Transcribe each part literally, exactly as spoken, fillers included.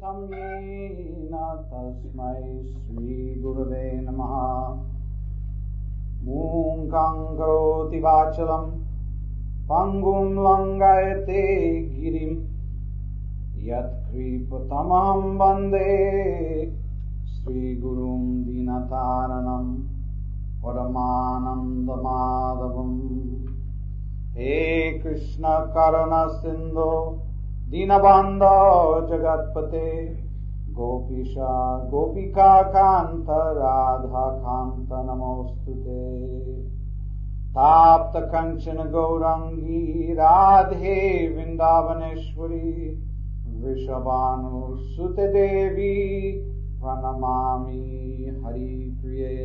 तं येन तस्मै श्रीगुरवे नमः। मूकं करोति वाचालं पङ्गुं लङ्घयते गिरिं यत्कृपतमं वन्दे श्रीगुरुं दीनतारणं परमानन्दमाधवम्। हे कृष्ण करुणा सिन्धो दीनबन्धो जगत्पते गोपीशा गोपिका कान्त राधा कान्त नमोस्तुते। ताप्त कंचन गौरांगी राधे वृंदावनेश्वरी वृषभानुसुते देवी प्रणमामि हरिप्रिये।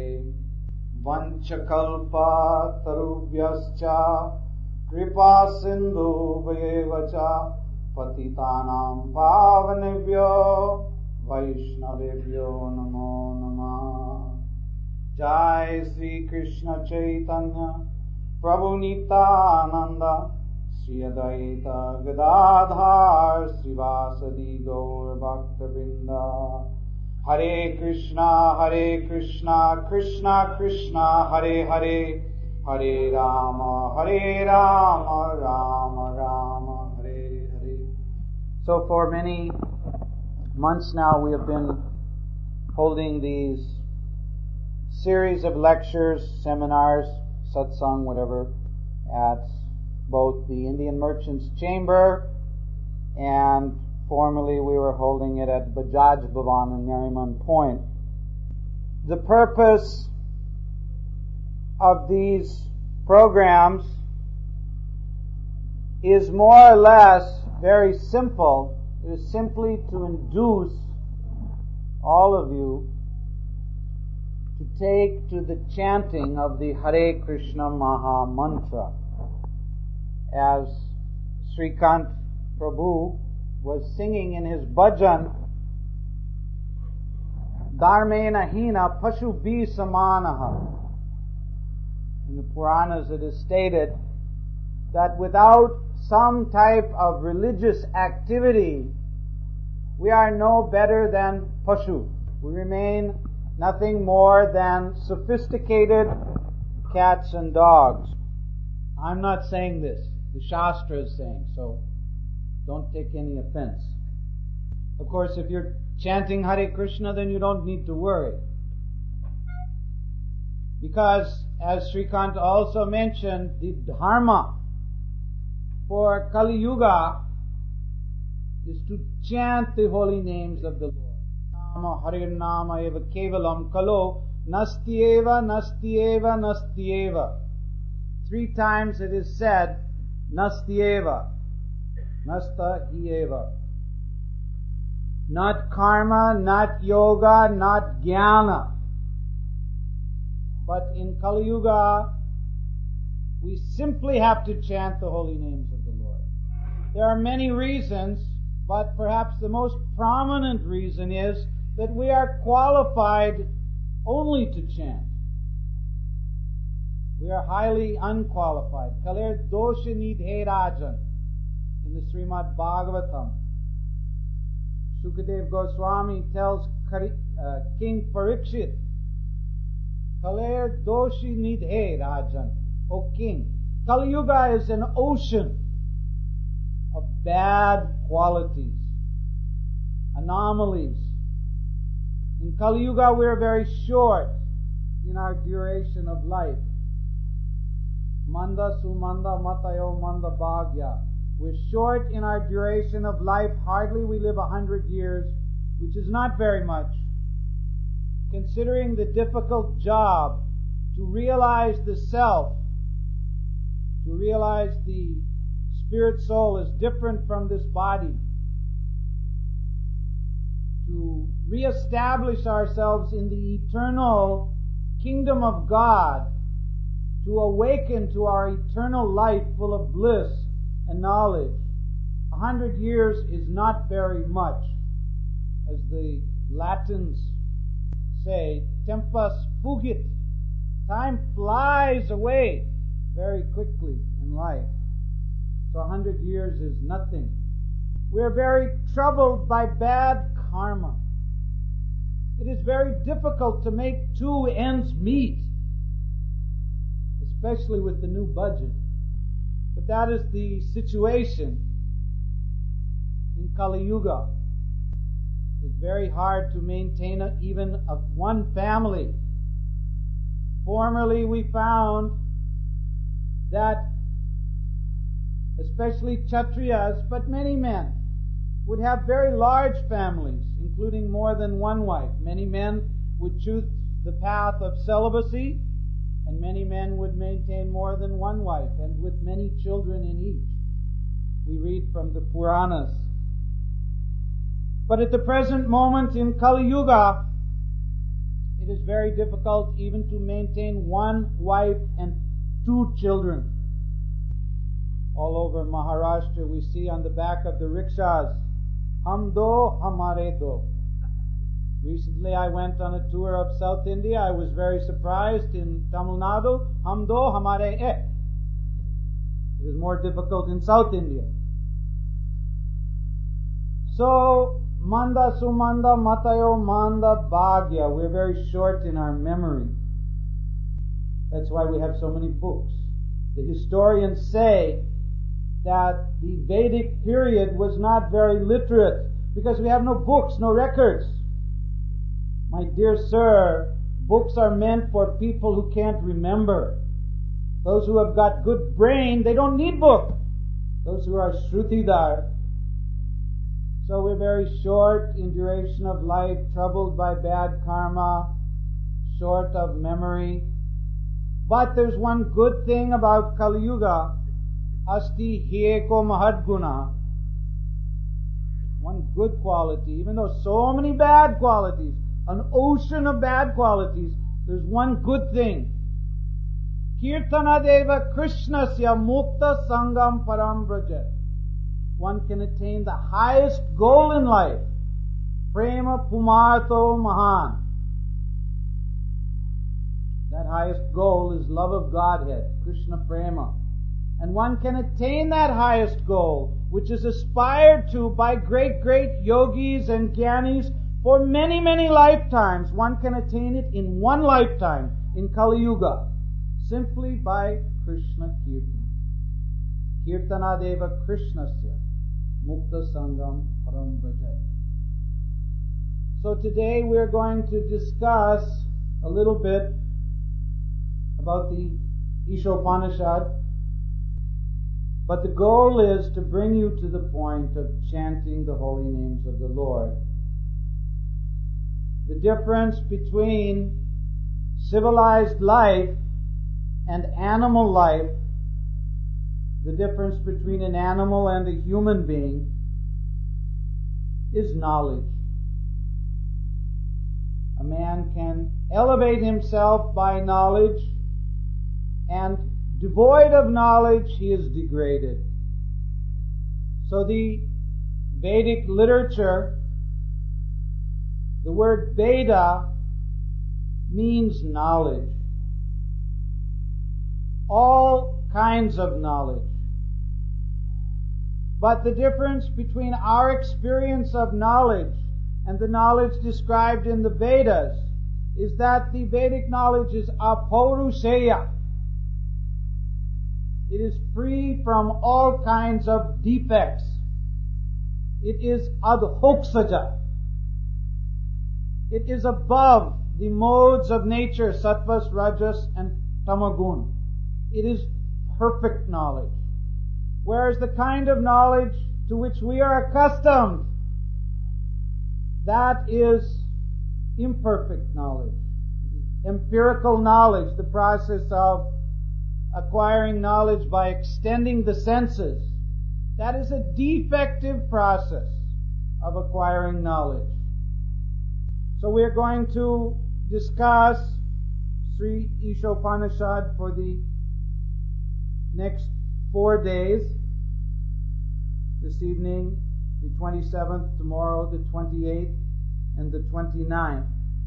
वंशकल्पतरुभ्यश्च कृपा सिन्धुभ्येव च पतितानां पावनेभ्यो वैष्णवेभ्यो नमो नमः। जय श्री कृष्ण चैतन्य प्रभु नित्यानंद श्री अद्वैत गदाधर श्रीवासदि गौर भक्तवृंद। हरे कृष्णा हरे कृष्णा कृष्णा कृष्णा हरे हरे हरे राम हरे Ram Ram Ram Hare Hare. So for many months now we have been holding these series of lectures, seminars, satsang, whatever, at both the Indian Merchants Chamber and formerly we were holding it at Bajaj Bhavan in Nariman Point. The purpose of these programs is more or less very simple. It is simply to induce all of you to take to the chanting of the Hare Krishna Maha Mantra. As Srikant Prabhu was singing in his bhajan, Dharmena hina pashu bhi samanaha. In the Puranas it is stated that without some type of religious activity, we are no better than pashu. We remain nothing more than sophisticated cats and dogs. I'm not saying this. The Shastra is saying, so don't take any offense. Of course, if you're chanting Hare Krishna, then you don't need to worry. Because, as Srikant also mentioned, the dharma for Kali Yuga is to chant the holy names of the Lord. Nama Hare Nama eva kevalam kalo nastyeva nastyeva nastyeva. Three times it is said nastyeva, nasta hieva. Not karma, not yoga, not jnana. But in Kali Yuga, we simply have to chant the holy names of the Lord. There are many reasons, but perhaps the most prominent reason is that we are qualified only to chant. We are highly unqualified. Kaler dosha nidhe rajan in the Srimad Bhagavatam. Sukadev Goswami tells uh, King Parikshit, Kaler doshi nidhe rajan, O king, Kali Yuga is an ocean of bad qualities, anomalies. In Kali Yuga we are very short in our duration of life. Manda sumanda matayo manda bhagya. We're short in our duration of life. Hardly we live a hundred years, which is not very much. Considering the difficult job to realize the self, to realize the spirit soul is different from this body, to reestablish ourselves in the eternal kingdom of God, to awaken to our eternal life full of bliss and knowledge. A hundred years is not very much. As the Latins say, tempus fugit. Time flies away very quickly in life. So a hundred years is nothing. We're very troubled by bad karma. It is very difficult to make two ends meet, especially with the new budget. But that is the situation in Kali Yuga. It's very hard to maintain a, even a, one family. Formerly we found that especially Kshatriyas, but many men, would have very large families, including more than one wife. Many men would choose the path of celibacy, and many men would maintain more than one wife, and with many children in each. We read from the Puranas. But at the present moment in Kali Yuga, it is very difficult even to maintain one wife and two children. All over Maharashtra, we see on the back of the rickshaws, Hum do, hamare do. Recently I went on a tour of South India. I was very surprised in Tamil Nadu. Hum do, hamare ek. It is more difficult in South India. So, manda sumanda matayo manda bhagya. We're very short in our memory. That's why we have so many books. The historians say that the Vedic period was not very literate because we have no books, no records. My dear sir, books are meant for people who can't remember. Those who have got good brain, they don't need book. Those who are Shrutidar. So we're very short in duration of life, troubled by bad karma, short of memory. But there's one good thing about Kali Yuga. Asti hieko mahadguna. One good quality, even though so many bad qualities, an ocean of bad qualities, there's one good thing. Kirtana deva Krishnasya mukta sangam param braja. One can attain the highest goal in life. Prema pumarto mahan. That highest goal is love of Godhead, Krishna prema. And one can attain that highest goal, which is aspired to by great, great yogis and jnanis for many, many lifetimes. One can attain it in one lifetime, in Kali Yuga, simply by Krishna Kirtan. Kirtana deva Krishnasya mukta sangam param braja. So today we're going to discuss a little bit about the Ishopanishad. But the goal is to bring you to the point of chanting the holy names of the Lord. The difference between civilized life and animal life, the difference between an animal and a human being, is knowledge. A man can elevate himself by knowledge, and devoid of knowledge, he is degraded. So the Vedic literature, the word Veda means knowledge. All kinds of knowledge. But the difference between our experience of knowledge and the knowledge described in the Vedas is that the Vedic knowledge is apaurushaya. It is free from all kinds of defects. It is adhoksaja. It is above the modes of nature, sattvas, rajas, and tamagun. It is perfect knowledge. Whereas the kind of knowledge to which we are accustomed, that is imperfect knowledge. Empirical knowledge, the process of acquiring knowledge by extending the senses, that is a defective process of acquiring knowledge. So we are going to discuss Sri Ishopanishad for the next four days. This evening, the twenty-seventh, tomorrow, the twenty-eighth, and the twenty-ninth.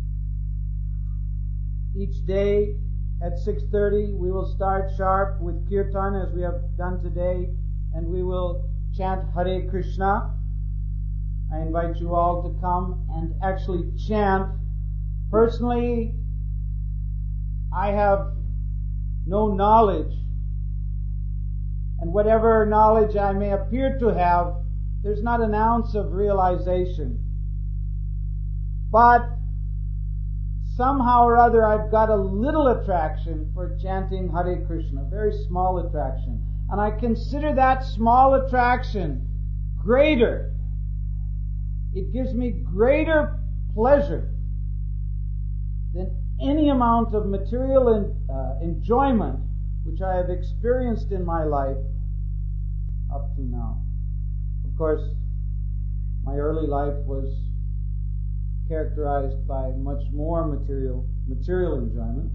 Each day at six thirty, we will start sharp with Kirtan as we have done today, and we will chant Hare Krishna I invite you all to come and actually chant. Personally, I have no knowledge, and whatever knowledge I may appear to have, there's not an ounce of realization. But somehow or other I've got a little attraction for chanting Hare Krishna, a very small attraction. And I consider that small attraction greater. It gives me greater pleasure than any amount of material in, uh, enjoyment which I have experienced in my life up to now. Of course, my early life was characterized by much more material material enjoyment,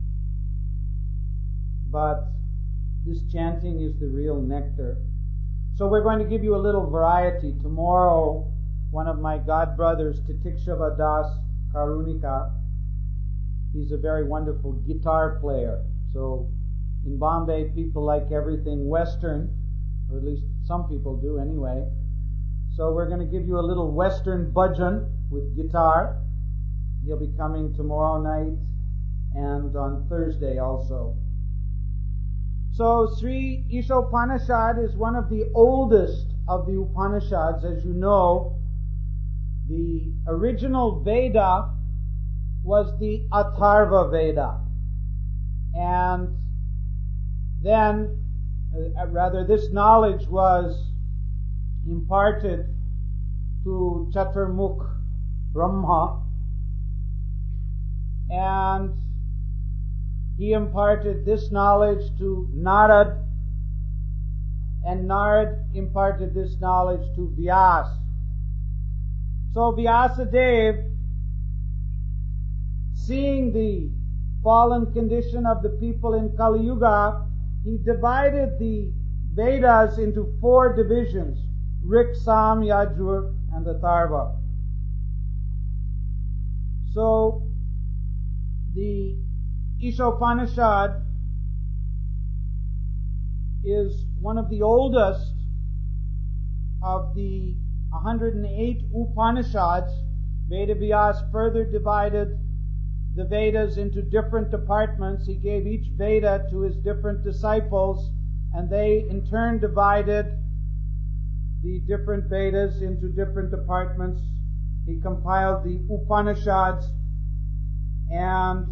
but this chanting is the real nectar. So we're going to give you a little variety. Tomorrow, one of my god brothers, Titikshava Das Karunika, he's a very wonderful guitar player. So in Bombay, people like everything Western, or at least some people do anyway. So we're going to give you a little Western bhajan with guitar. He'll be coming tomorrow night and on Thursday also. So Sri Ishopanishad is one of the oldest of the Upanishads. As you know, the original Veda was the Atharva Veda. And then, uh, rather, this knowledge was imparted to Chaturmukh Brahma, and he imparted this knowledge to Narad, and Narad imparted this knowledge to Vyasa. So Vyasadeva, seeing the fallen condition of the people in Kali Yuga, he divided the Vedas into four divisions: Rik, Sam, Yajur, and Atharva. So the Ishopanishad is one of the oldest of the one hundred eight Upanishads. Vedavyas further divided the Vedas into different departments. He gave each Veda to his different disciples, and they in turn divided the different Vedas into different departments. He compiled the Upanishads, and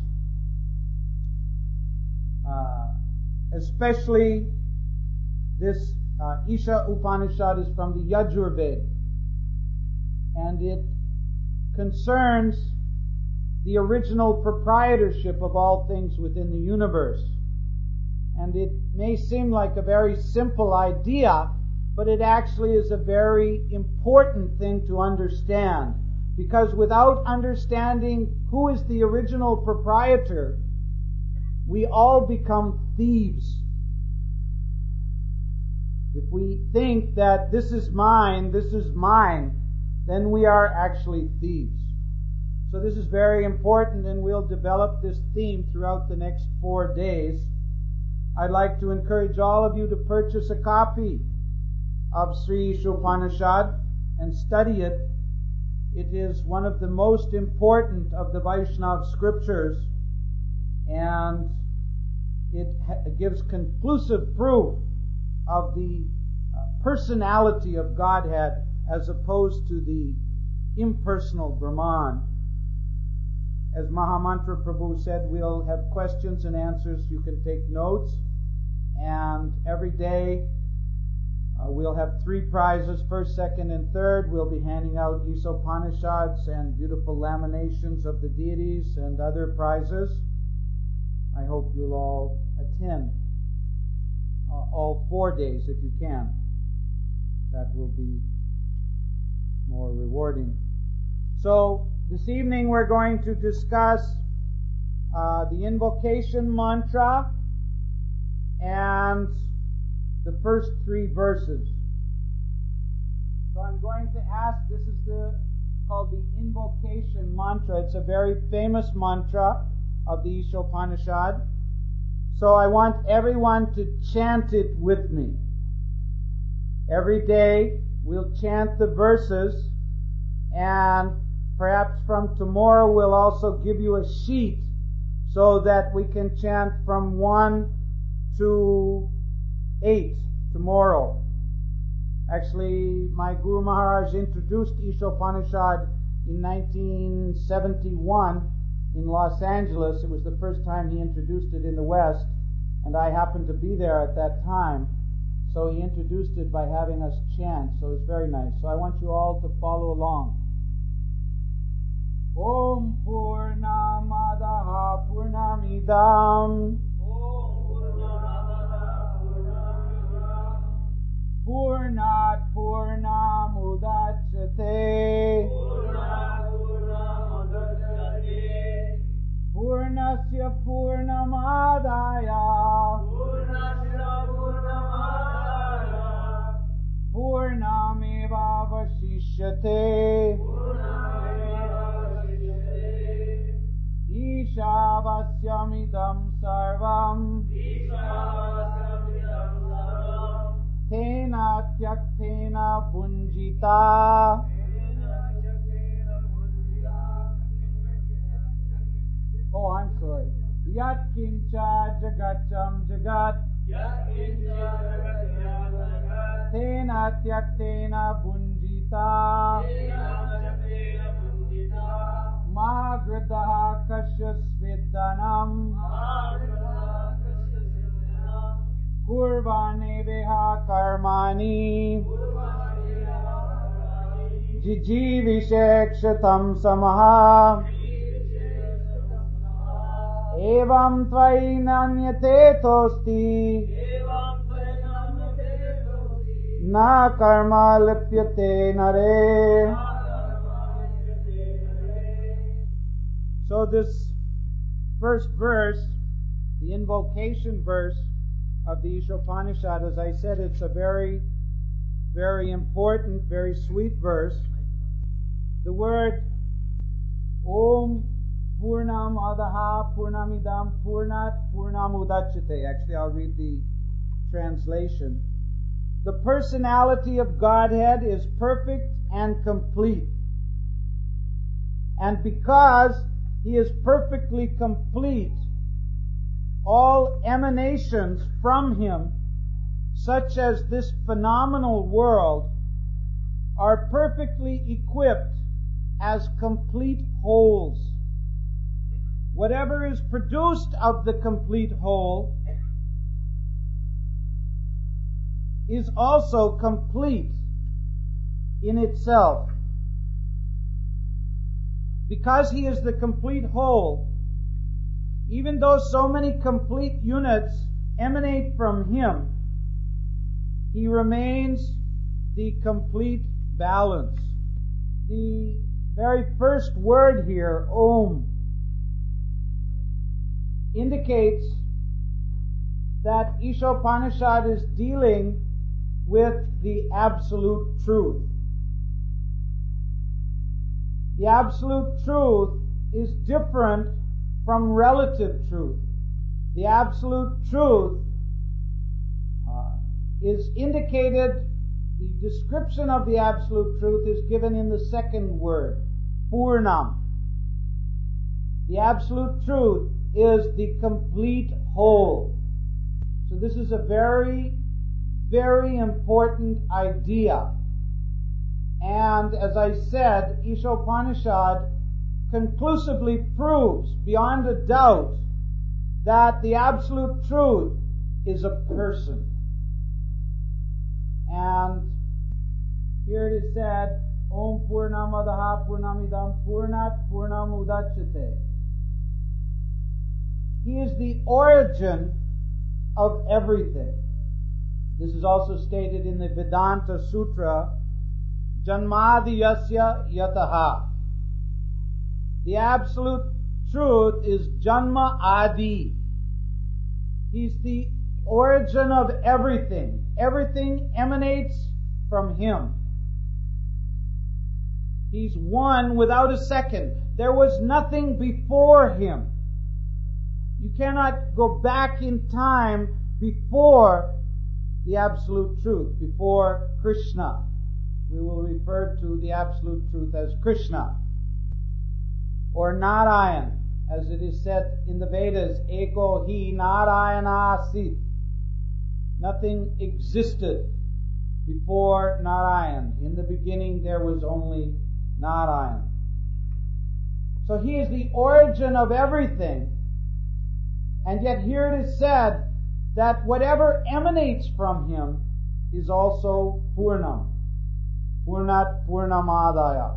uh, especially this uh, Isha Upanishad is from the Yajur Veda, and it concerns the original proprietorship of all things within the universe. And it may seem like a very simple idea, but it actually is a very important thing to understand. Because without understanding who is the original proprietor, we all become thieves. If we think that this is mine, this is mine, then we are actually thieves. So this is very important, and we'll develop this theme throughout the next four days. I'd like to encourage all of you to purchase a copy of Sri Ishopanishad and study it. It is one of the most important of the Vaishnava scriptures, and it ha- gives conclusive proof of the uh, personality of Godhead as opposed to the impersonal Brahman. As Mahamantra Prabhu said, we'll have questions and answers. You can take notes. And every day uh, we'll have three prizes, first, second, and third. We'll be handing out Ishopanishads and beautiful laminations of the deities and other prizes. I hope you'll all attend uh, all four days if you can. That will be more rewarding. So, this evening we're going to discuss uh, the invocation mantra and the first three verses. So I'm going to ask, this is the called the invocation mantra. It's a very famous mantra of the Ishopanishad. So I want everyone to chant it with me. Every day we'll chant the verses And perhaps from tomorrow we'll also give you a sheet so that we can chant from one to eight tomorrow. Actually, my Guru Maharaj introduced Ishopanishad in nineteen seventy-one in Los Angeles. It was the first time he introduced it in the West, and I happened to be there at that time. So he introduced it by having us chant, so it's very nice. So I want you all to follow along. Om Purnamadaha Purnamidam Purnat Purnamudachyate Purnasya Purnamadaya Purnameva Vashishyate Ishavasyamidam sarvam Tena tyaktena punjita Oh, I'm sorry. Yat kincha jagacham jagat Tena tyaktena punjita Magradaha kasyasvidanam Kurvane veha karmani Jijivishekshatam samaha Evam tvainanyate tosti Na karma lipyate nare. So this first verse, the invocation verse of the Ishopanishad, as I said, it's a very, very important, very sweet verse. The word Om Purnam Adaha Purnamidam Purnat Purnamudachyate. Actually, I'll read the translation. The personality of Godhead is perfect and complete. And because He is perfectly complete, all emanations from Him, such as this phenomenal world, are perfectly equipped as complete wholes. Whatever is produced of the complete whole is also complete in itself. Because He is the complete whole, even though so many complete units emanate from Him, He remains the complete balance. The very first word here, Om, indicates that Ishopanishad is dealing with the absolute truth. The absolute truth is different from relative truth. The absolute truth uh, is indicated, the description of the absolute truth is given in the second word, Purnam. The absolute truth is the complete whole. So this is a very, very important idea. And as I said, Ishopanishad conclusively proves beyond a doubt that the absolute truth is a person. And here it is said, Om Purnamadaha Purnamidam Purnat Purnamudachyate. He is the origin of everything. This is also stated in the Vedanta Sutra, Janmadiyasya Yataha. The absolute truth is Janma Adi. He's the origin of everything. Everything emanates from Him. He's one without a second. There was nothing before Him. You cannot go back in time before the absolute truth, before Krishna. we will refer to the Absolute Truth as Krishna, or Narayan, as it is said in the Vedas, Eko hi Narayana asit. Nothing existed before Narayan. In the beginning there was only Narayan. So he is the origin of everything. And yet here it is said that whatever emanates from him is also Purnam. Purnat Purnamadaya.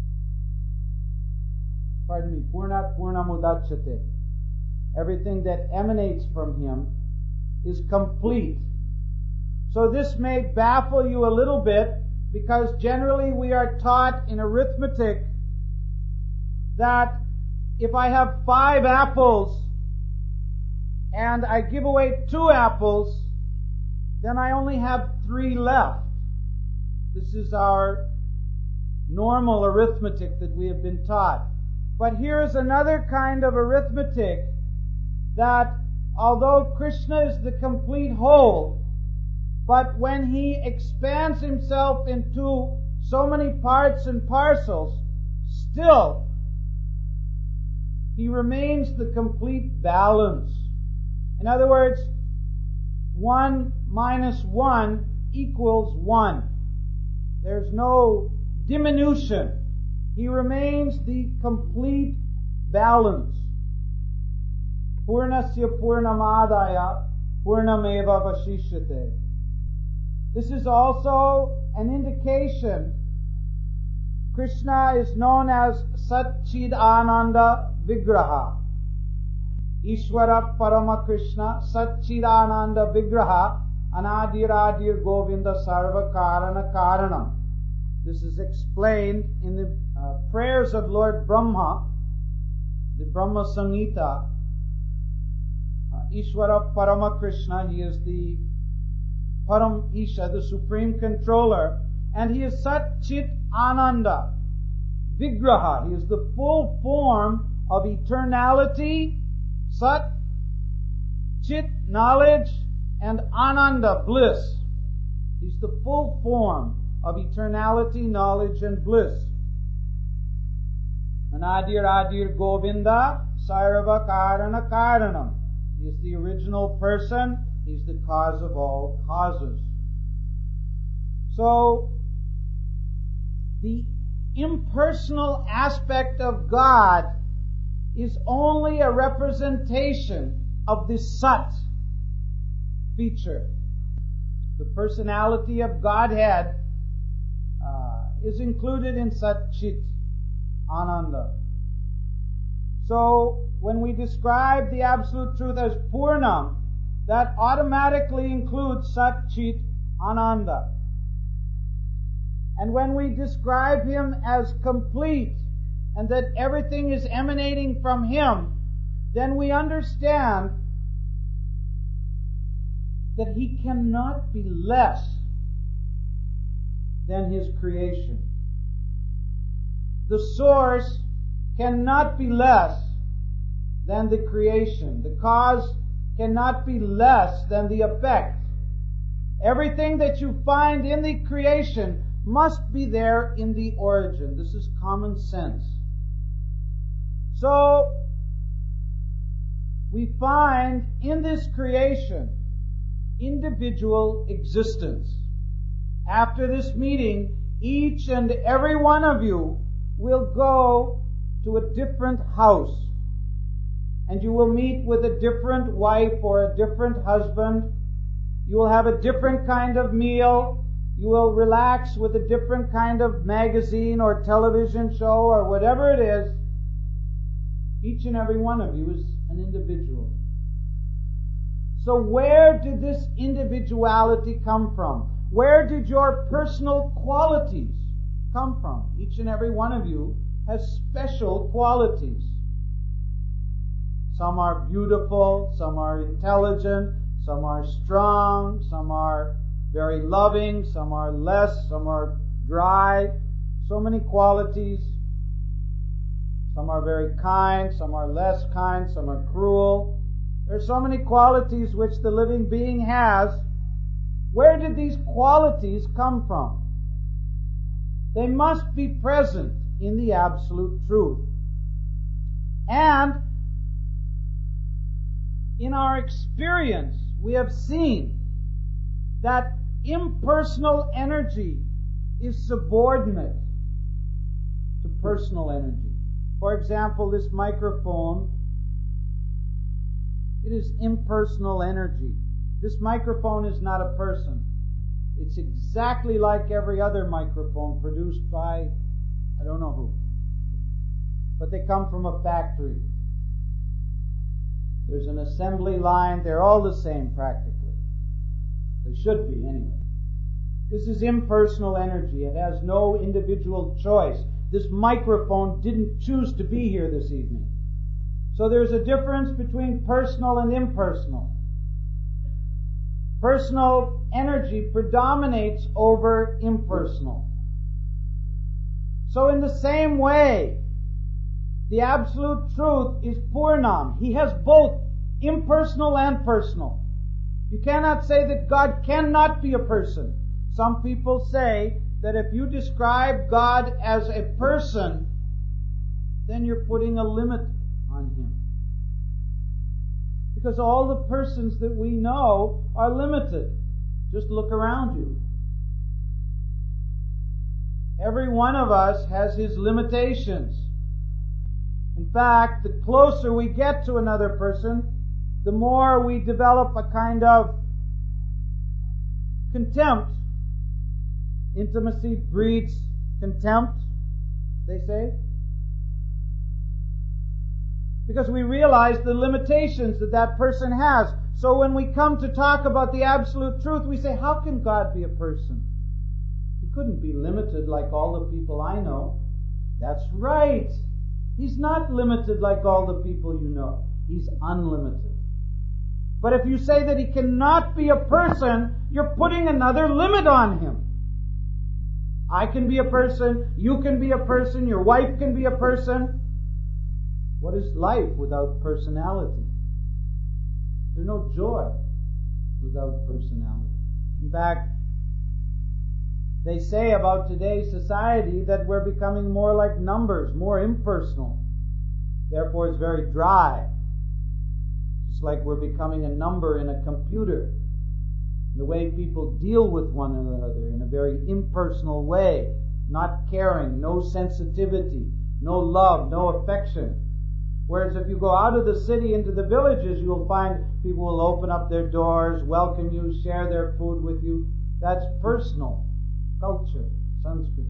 Pardon me, Purnat Purnamudachyate. Everything that emanates from him is complete. So this may baffle you a little bit, because generally we are taught in arithmetic that if I have five apples and I give away two apples, then I only have three left. This is our normal arithmetic that we have been taught. But here is another kind of arithmetic, that although Krishna is the complete whole, but when he expands himself into so many parts and parcels, still he remains the complete balance. In other words, one minus one equals one. There's no diminution. He remains the complete balance. Purnasya Purnamadaya Purnameva Vashishyate. This is also an indication. Krishna is known as Satchid Ananda Vigraha. Ishvara Parama Krishna Satchid Ananda Vigraha Anadiradir Govinda Sarva Karana Karanam. This is explained in the uh, prayers of Lord Brahma, the Brahma Samhita. Uh, Ishvara Parama Krishna, he is the Param Isha, the Supreme Controller, and he is Sat Chit Ananda Vigraha. He is the full form of eternality, Sat, Chit, knowledge, and Ananda, bliss. He's the full form of eternality, knowledge, and bliss. Anadir Adir Govinda Sarva Karana Karanam. He is the original person. He's the cause of all causes. So, the impersonal aspect of God is only a representation of the Sat feature. The personality of Godhead uh, is included in Sat Chit Ananda. So, when we describe the Absolute Truth as Purnam, that automatically includes Sat Chit Ananda. And when we describe him as complete, and that everything is emanating from him, then we understand that he cannot be less than his creation. The source cannot be less than the creation. The cause cannot be less than the effect. Everything that you find in the creation must be there in the origin. This is common sense. So, we find in this creation individual existence. After this meeting, each and every one of you will go to a different house, and you will meet with a different wife or a different husband. You will have a different kind of meal. You will relax with a different kind of magazine or television show or whatever it is. Each and every one of you is an individual. So where did this individuality come from? Where did your personal qualities come from? Each and every one of you has special qualities. Some are beautiful, some are intelligent, some are strong, some are very loving, some are less, some are dry. So many qualities. Some are very kind, some are less kind, some are cruel. There are so many qualities which the living being has. Where did these qualities come from? They must be present in the absolute truth. And in our experience, we have seen that impersonal energy is subordinate to personal energy. For example, this microphone, it is impersonal energy. This microphone is not a person. It's exactly like every other microphone produced by, I don't know who. But they come from a factory. There's an assembly line. They're all the same practically. They should be anyway. This is impersonal energy. It has no individual choice. This microphone didn't choose to be here this evening. So there's a difference between personal and impersonal. Personal energy predominates over impersonal. So in the same way, the absolute truth is Purnam. He has both impersonal and personal. You cannot say that God cannot be a person. Some people say that if you describe God as a person, then you're putting a limit on Him. Because all the persons that we know are limited. Just look around you. Every one of us has his limitations. In fact, the closer we get to another person, the more we develop a kind of contempt. Intimacy breeds contempt, they say. Because we realize the limitations that that person has. So when we come to talk about the absolute truth, we say, how can God be a person? He couldn't be limited like all the people I know. That's right. He's not limited like all the people you know. He's unlimited. But if you say that He cannot be a person, you're putting another limit on Him. I can be a person, you can be a person, your wife can be a person. What is life without personality? There's no joy without personality. In fact, they say about today's society that we're becoming more like numbers, more impersonal. Therefore, it's very dry. It's like we're becoming a number in a computer. The way people deal with one another in a very impersonal way, not caring, no sensitivity, no love, no affection. Whereas if you go out of the city into the villages, you'll find people will open up their doors, welcome you, share their food with you. That's personal culture, Sanskrit.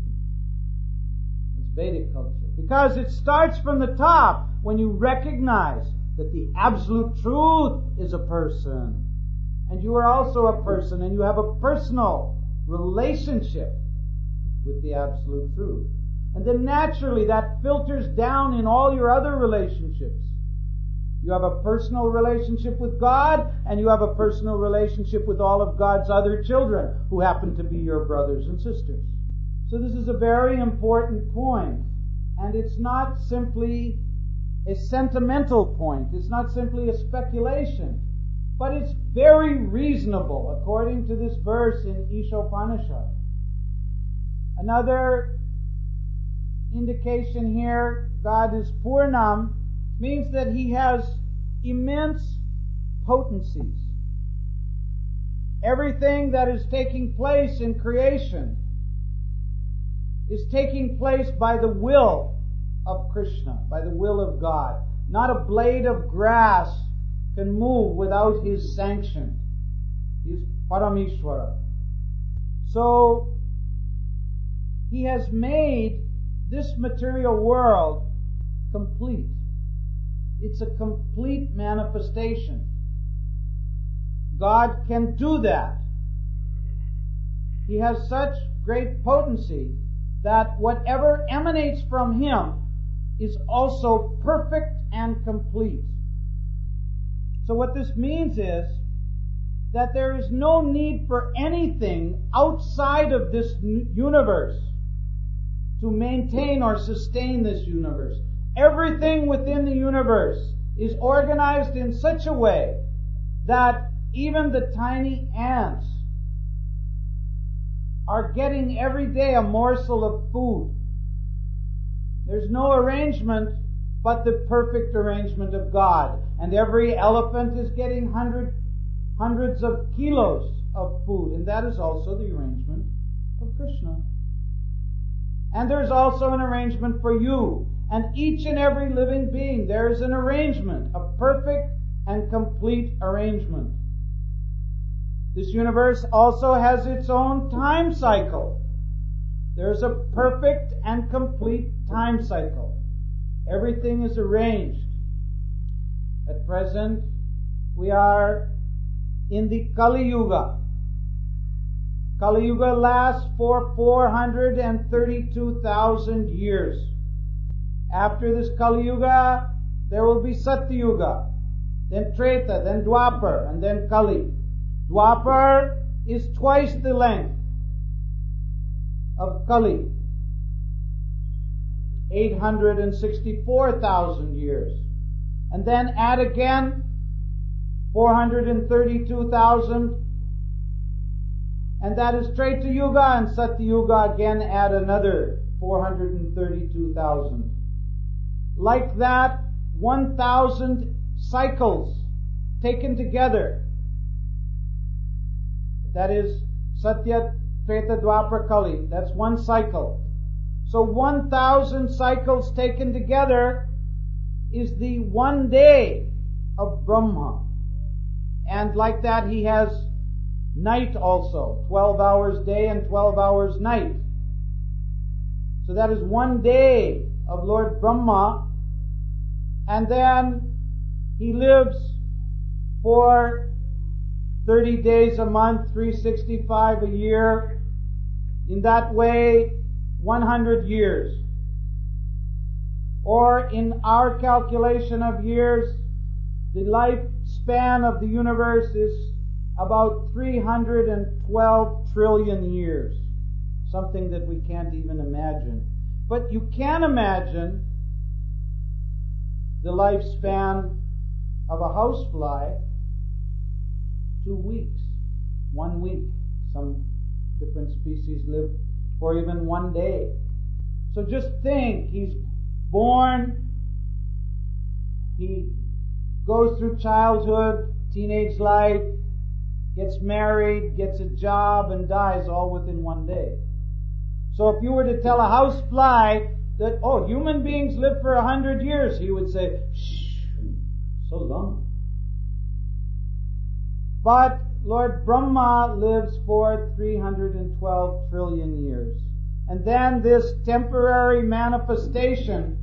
It's Vedic culture. Because it starts from the top when you recognize that the absolute truth is a person. And you are also a person, and you have a personal relationship with the absolute truth. And then naturally that filters down in all your other relationships. You have a personal relationship with God, and you have a personal relationship with all of God's other children, who happen to be your brothers and sisters. So this is a very important point. And it's not simply a sentimental point. It's not simply a speculation. But it's very reasonable, according to this verse in Ishopanishad. Another indication here, God is Purnam, means that He has immense potencies. Everything that is taking place in creation is taking place by the will of Krishna, by the will of God. Not a blade of grass can move without His sanction. He is Parameshwara. So, He has made this material world complete. It's a complete manifestation. God can do that. He has such great potency that whatever emanates from Him is also perfect and complete. So what this means is that there is no need for anything outside of this universe to maintain or sustain this universe. Everything within the universe is organized in such a way that even the tiny ants are getting every day a morsel of food. There's no arrangement but the perfect arrangement of God. And every elephant is getting hundred, hundreds of kilos of food. And that is also the arrangement of Krishna. And there's also an arrangement for you. And each and every living being, there is an arrangement, a perfect and complete arrangement. This universe also has its own time cycle. There's a perfect and complete time cycle. Everything is arranged. At present, we are in the Kali Yuga. Kali Yuga lasts for four hundred thirty-two thousand years. After this Kali Yuga, there will be Satya Yuga, then Treta, then Dwapar, and then Kali. Dwapar is twice the length of Kali, eight hundred sixty-four thousand years. And then add again four hundred thirty-two thousand, and that is Treta Yuga, and Satya Yuga again add another four hundred thirty-two thousand. Like that, one thousand cycles taken together. That is Satya, Treta, Dwapar, Kali. That's one cycle. So one thousand cycles taken together is the one day of Brahma. And like that, he has night also. twelve hours day and twelve hours night. So that is one day of Lord Brahma. And then he lives for thirty days a month, three hundred sixty-five a year. In that way, one hundred years. Or in our calculation of years, the lifespan of the universe is about three hundred twelve trillion years. Something that we can't even imagine. But you can imagine the lifespan of a housefly. Two weeks, one week. Some different species live for even one day. So just think, he's born, he goes through childhood, teenage life, gets married, gets a job, and dies all within one day. So if you were to tell a housefly that, oh, human beings live for a hundred years, he would say, shh, so long. But Lord Brahma lives for three hundred twelve trillion years. And then this temporary manifestation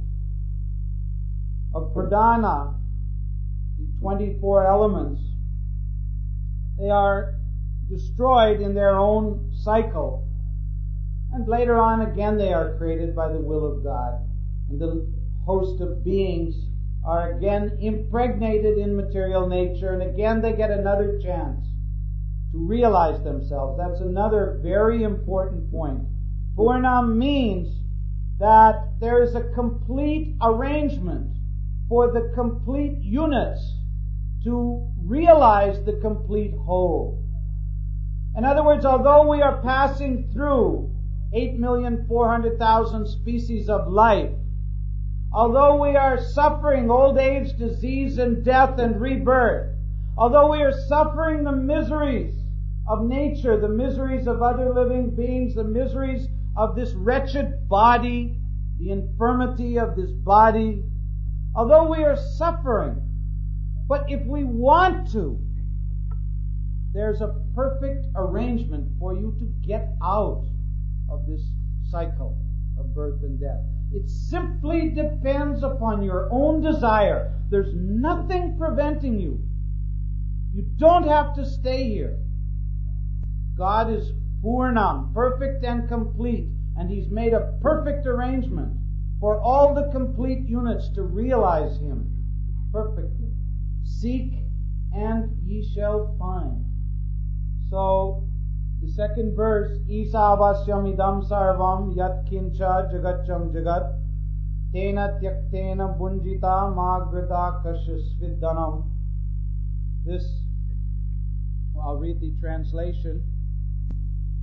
of Pradhana, the twenty-four elements, they are destroyed in their own cycle. And later on again they are created by the will of God. And the host of beings are again impregnated in material nature, and again they get another chance to realize themselves. That's another very important point. Purnam means that there is a complete arrangement for the complete units to realize the complete whole. In other words, although we are passing through eight million four hundred thousand species of life, although we are suffering old age, disease, and death and rebirth, although we are suffering the miseries of nature, the miseries of other living beings, the miseries of this wretched body, the infirmity of this body, although we are suffering, but if we want to, there's a perfect arrangement for you to get out of this cycle of birth and death. It simply depends upon your own desire. There's nothing preventing you. You don't have to stay here. God is Purnam, perfect and complete, and He's made a perfect arrangement for all the complete units to realize Him perfectly. Seek and ye shall find. So, the second verse, Isa avasyam idam sarvam yat kincha jagatcham jagat tena tyaktena bunjita magrita kashasviddanam. This, well, I'll read the translation.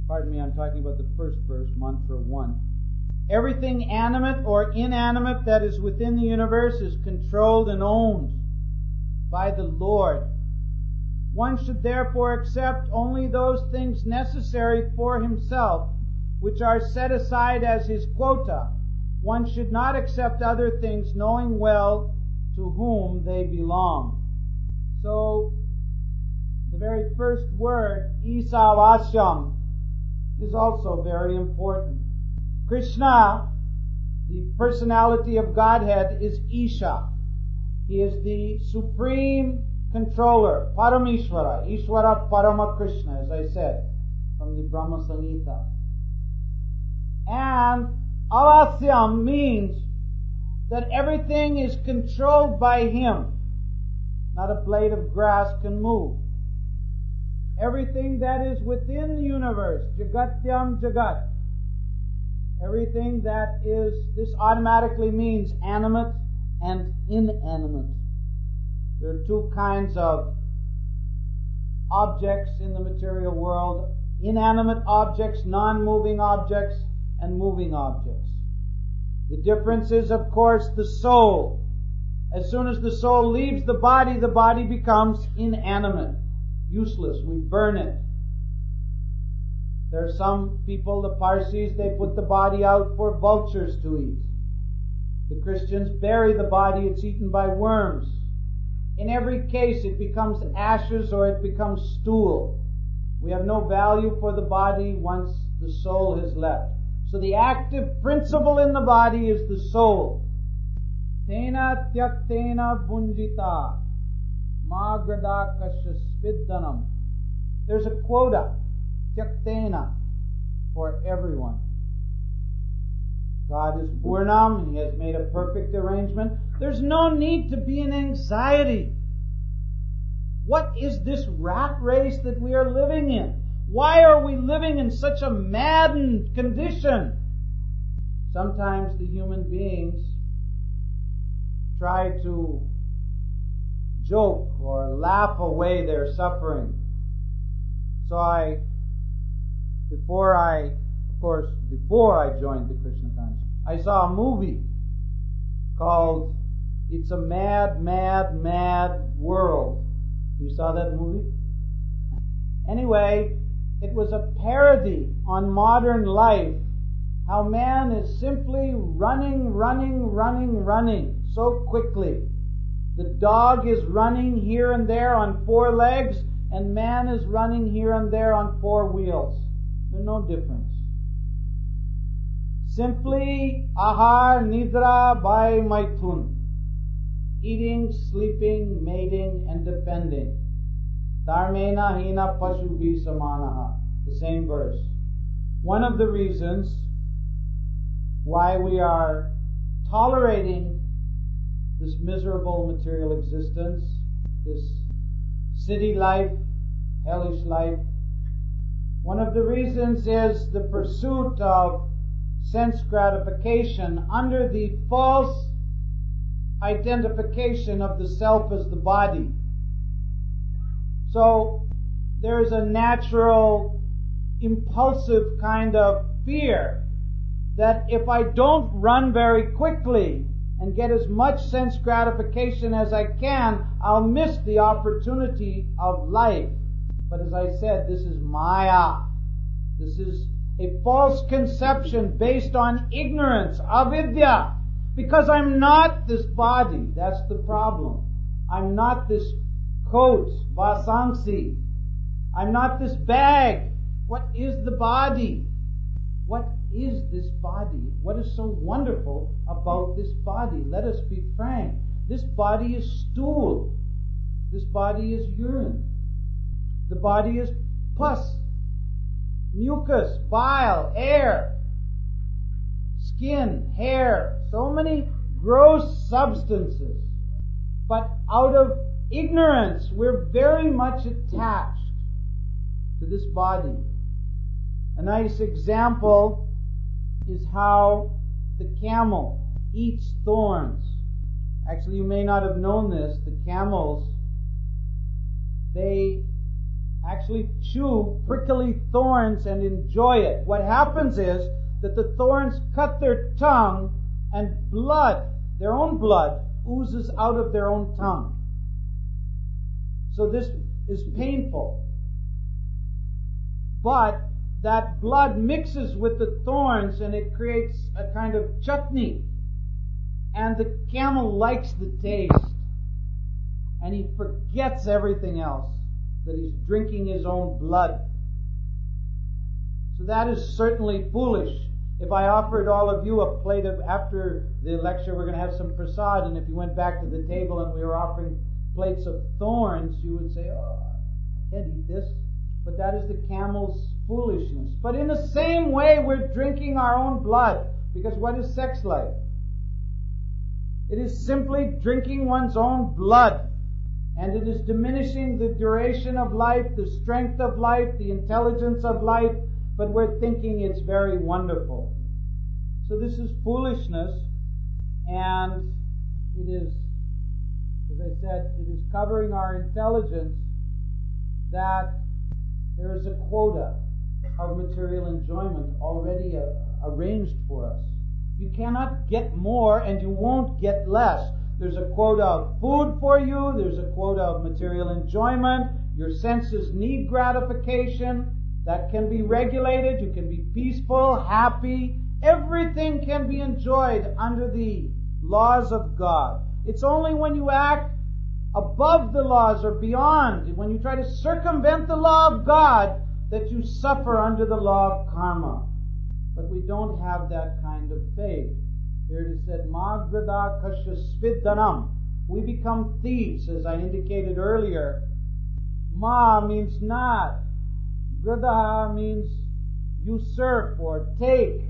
pardon me, I'm talking about the first verse, mantra one. Everything animate or inanimate that is within the universe is controlled and owned by the Lord. One should therefore accept only those things necessary for himself, which are set aside as his quota. One should not accept other things, knowing well to whom they belong. So, the very first word, Isavasyam, is also very important. Krishna, the personality of Godhead, is Isha. He is the supreme controller, Paramishvara, Ishvara Parama Krishna, as I said, from the Brahma Samhita. And Avasyam means that everything is controlled by him. Not a blade of grass can move. Everything that is within the universe, Jagatyam Jagat, everything that is, this automatically means animate and inanimate. There are two kinds of objects in the material world: inanimate objects, non-moving objects, and moving objects. The difference is, of course, the soul. As soon as the soul leaves the body, the body becomes inanimate, useless. We burn it. There are some people, the Parsis, they put the body out for vultures to eat. The Christians bury the body, it's eaten by worms. In every case, it becomes ashes or it becomes stool. We have no value for the body once the soul has left. So the active principle in the body is the soul. Tena tyaktena bunjita magrada kashasviddanam. There's a quota, tyaktena, for everyone. God is Purnam. He has made a perfect arrangement. There's no need to be in anxiety. What is this rat race that we are living in? Why are we living in such a maddened condition? Sometimes the human beings try to joke or laugh away their suffering. So I, before I, of course, before I joined the Krishna consciousness, I saw a movie called It's a Mad, Mad, Mad World. You saw that movie? Anyway, it was a parody on modern life, how man is simply running, running, running, running so quickly. The dog is running here and there on four legs, and man is running here and there on four wheels. There's no difference. Simply ahar, nidra, by maithun. Eating, sleeping, mating, and defending. Dharmena hina pashubi samanaha. The same verse. One of the reasons why we are tolerating this miserable material existence, this city life, hellish life, one of the reasons is the pursuit of sense gratification under the false identification of the self as the body. So there is a natural, impulsive kind of fear that if I don't run very quickly and get as much sense gratification as I can, I'll miss the opportunity of life. But as I said, this is Maya. This is a false conception based on ignorance, avidya. Because I'm not this body. That's the problem. I'm not this coat, vasangsi. I'm not this bag. What is the body? What is this body? What is so wonderful about this body? Let us be frank. This body is stool. This body is urine. The body is pus, mucus, bile, air, skin, hair, so many gross substances. But out of ignorance, we're very much attached to this body. A nice example is how the camel eats thorns. Actually, you may not have known this. The camels, they actually chew prickly thorns and enjoy it. What happens is that the thorns cut their tongue and blood, their own blood, oozes out of their own tongue. So this is painful. But that blood mixes with the thorns and it creates a kind of chutney. And the camel likes the taste. And he forgets everything else, that he's drinking his own blood. So that is certainly foolish. If I offered all of you a plate of, after the lecture we're going to have some prasad, and if you went back to the table and we were offering plates of thorns, you would say, oh, I can't eat this. But that is the camel's foolishness. But in the same way, we're drinking our own blood. Because what is sex life? It is simply drinking one's own blood. And it is diminishing the duration of life, the strength of life, the intelligence of life, but we're thinking it's very wonderful. So this is foolishness, and it is, as I said, it is covering our intelligence that there is a quota of material enjoyment already uh, arranged for us. You cannot get more, and you won't get less. There's a quota of food for you. There's a quota of material enjoyment. Your senses need gratification. That can be regulated. You can be peaceful, happy. Everything can be enjoyed under the laws of God. It's only when you act above the laws or beyond, when you try to circumvent the law of God, that you suffer under the law of karma. But we don't have that kind of faith. Here it is said, Ma grada kasya sviddanam. We become thieves, as I indicated earlier. Ma means not. Grada means usurp or take.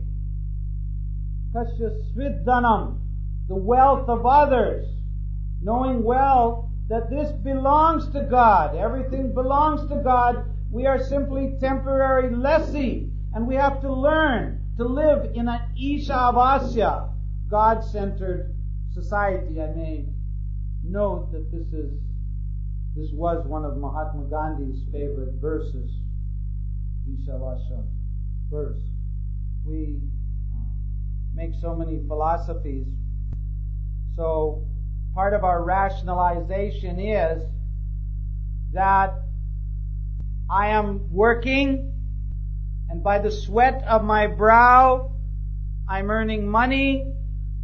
Kasya sviddanam, the wealth of others. Knowing well that this belongs to God. Everything belongs to God. We are simply temporary lessee. And we have to learn to live in an Ishavasya, God-centered society. I may note that this is this was one of Mahatma Gandhi's favorite verses, Ishavasya verse. We make so many philosophies. So part of our rationalization is that I am working, and by the sweat of my brow, I'm earning money,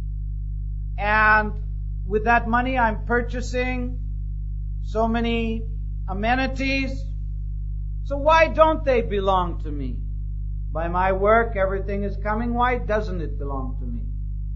and with that money I'm purchasing so many amenities. So why don't they belong to me? By my work, everything is coming. Why doesn't it belong to me?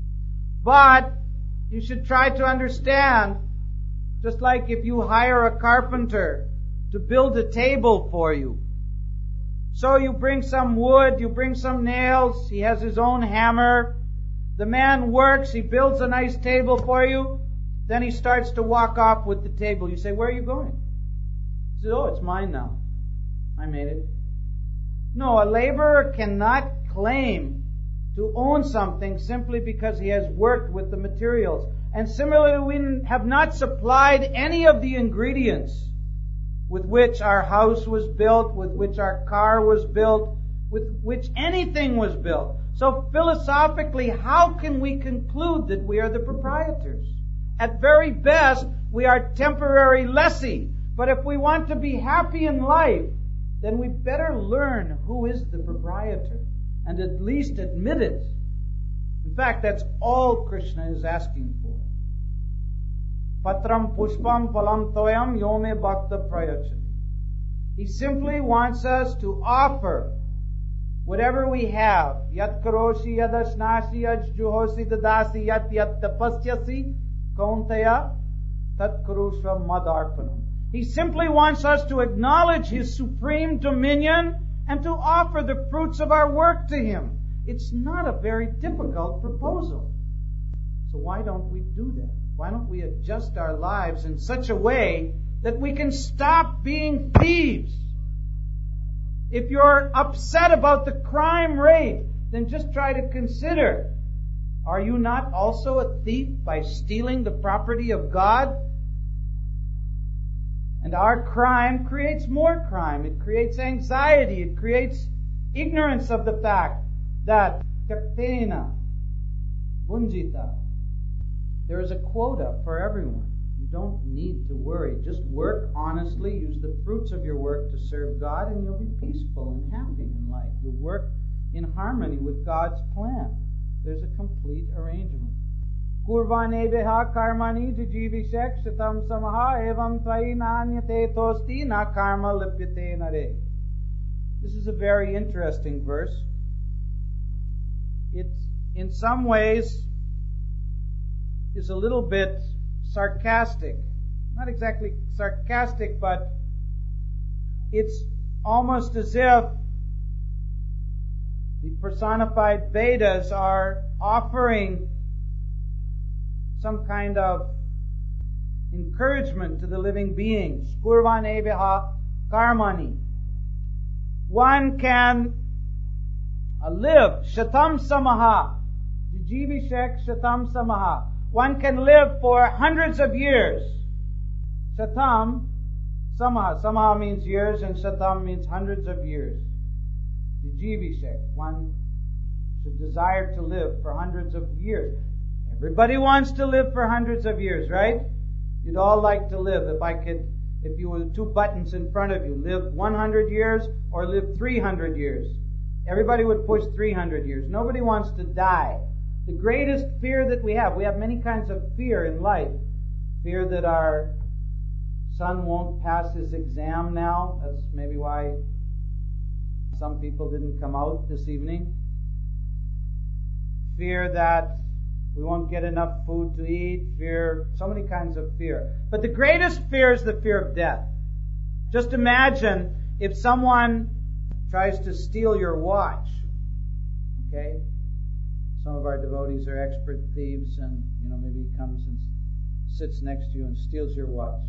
But you should try to understand, just like if you hire a carpenter to build a table for you. So you bring some wood, you bring some nails, he has his own hammer. The man works, he builds a nice table for you. Then he starts to walk off with the table. You say, where are you going? He says, oh, it's mine now. I made it. No, a laborer cannot claim to own something simply because he has worked with the materials. And similarly, we have not supplied any of the ingredients with which our house was built, with which our car was built, with which anything was built. So philosophically, how can we conclude that we are the proprietors? At very best, we are temporary lessee. But if we want to be happy in life, then we better learn who is the proprietor and at least admit it. In fact, that's all Krishna is asking for. Patram pushpam palam toyam yome bhakta prayachati. He simply wants us to offer whatever we have. Yat karoshi yadashnasi yaj juhosi dadasi yat yat tapasyasi kauntaya tat karushva madarpanam. He simply wants us to acknowledge His supreme dominion and to offer the fruits of our work to Him. It's not a very difficult proposal. So why don't we do that? Why don't we adjust our lives in such a way that we can stop being thieves? If you're upset about the crime rate, then just try to consider, are you not also a thief by stealing the property of God? And our crime creates more crime. It creates anxiety. It creates ignorance of the fact that Kaptena, Bunjita, there is a quota for everyone. You don't need to worry. Just work honestly. Use the fruits of your work to serve God, and you'll be peaceful and happy in life. You'll work in harmony with God's plan. There's a complete arrangement. Kurvanebeha karmani jijivishek shatam samaha evam tvai nanyate tosti na karma lipyate nare. This is a very interesting verse. It, in some ways, is a little bit sarcastic. Not exactly sarcastic, but it's almost as if the personified Vedas are offering some kind of encouragement to the living beings. Kurvanebeha karmani. One can uh, live shatam samaha. Jijivishek shatam samaha. One can live for hundreds of years. Shatam samaha. Samaha means years, and shatam means hundreds of years. Jijivishek. One should desire to live for hundreds of years. Everybody wants to live for hundreds of years, right? You'd all like to live. If I could, if you were two buttons in front of you, live one hundred years or live three hundred years. Everybody would push three hundred years. Nobody wants to die. The greatest fear that we have, we have many kinds of fear in life. Fear that our son won't pass his exam now. That's maybe why some people didn't come out this evening. Fear that we won't get enough food to eat. Fear, so many kinds of fear. But the greatest fear is the fear of death. Just imagine if someone tries to steal your watch. Okay? Some of our devotees are expert thieves, and, you know, maybe he comes and sits next to you and steals your watch.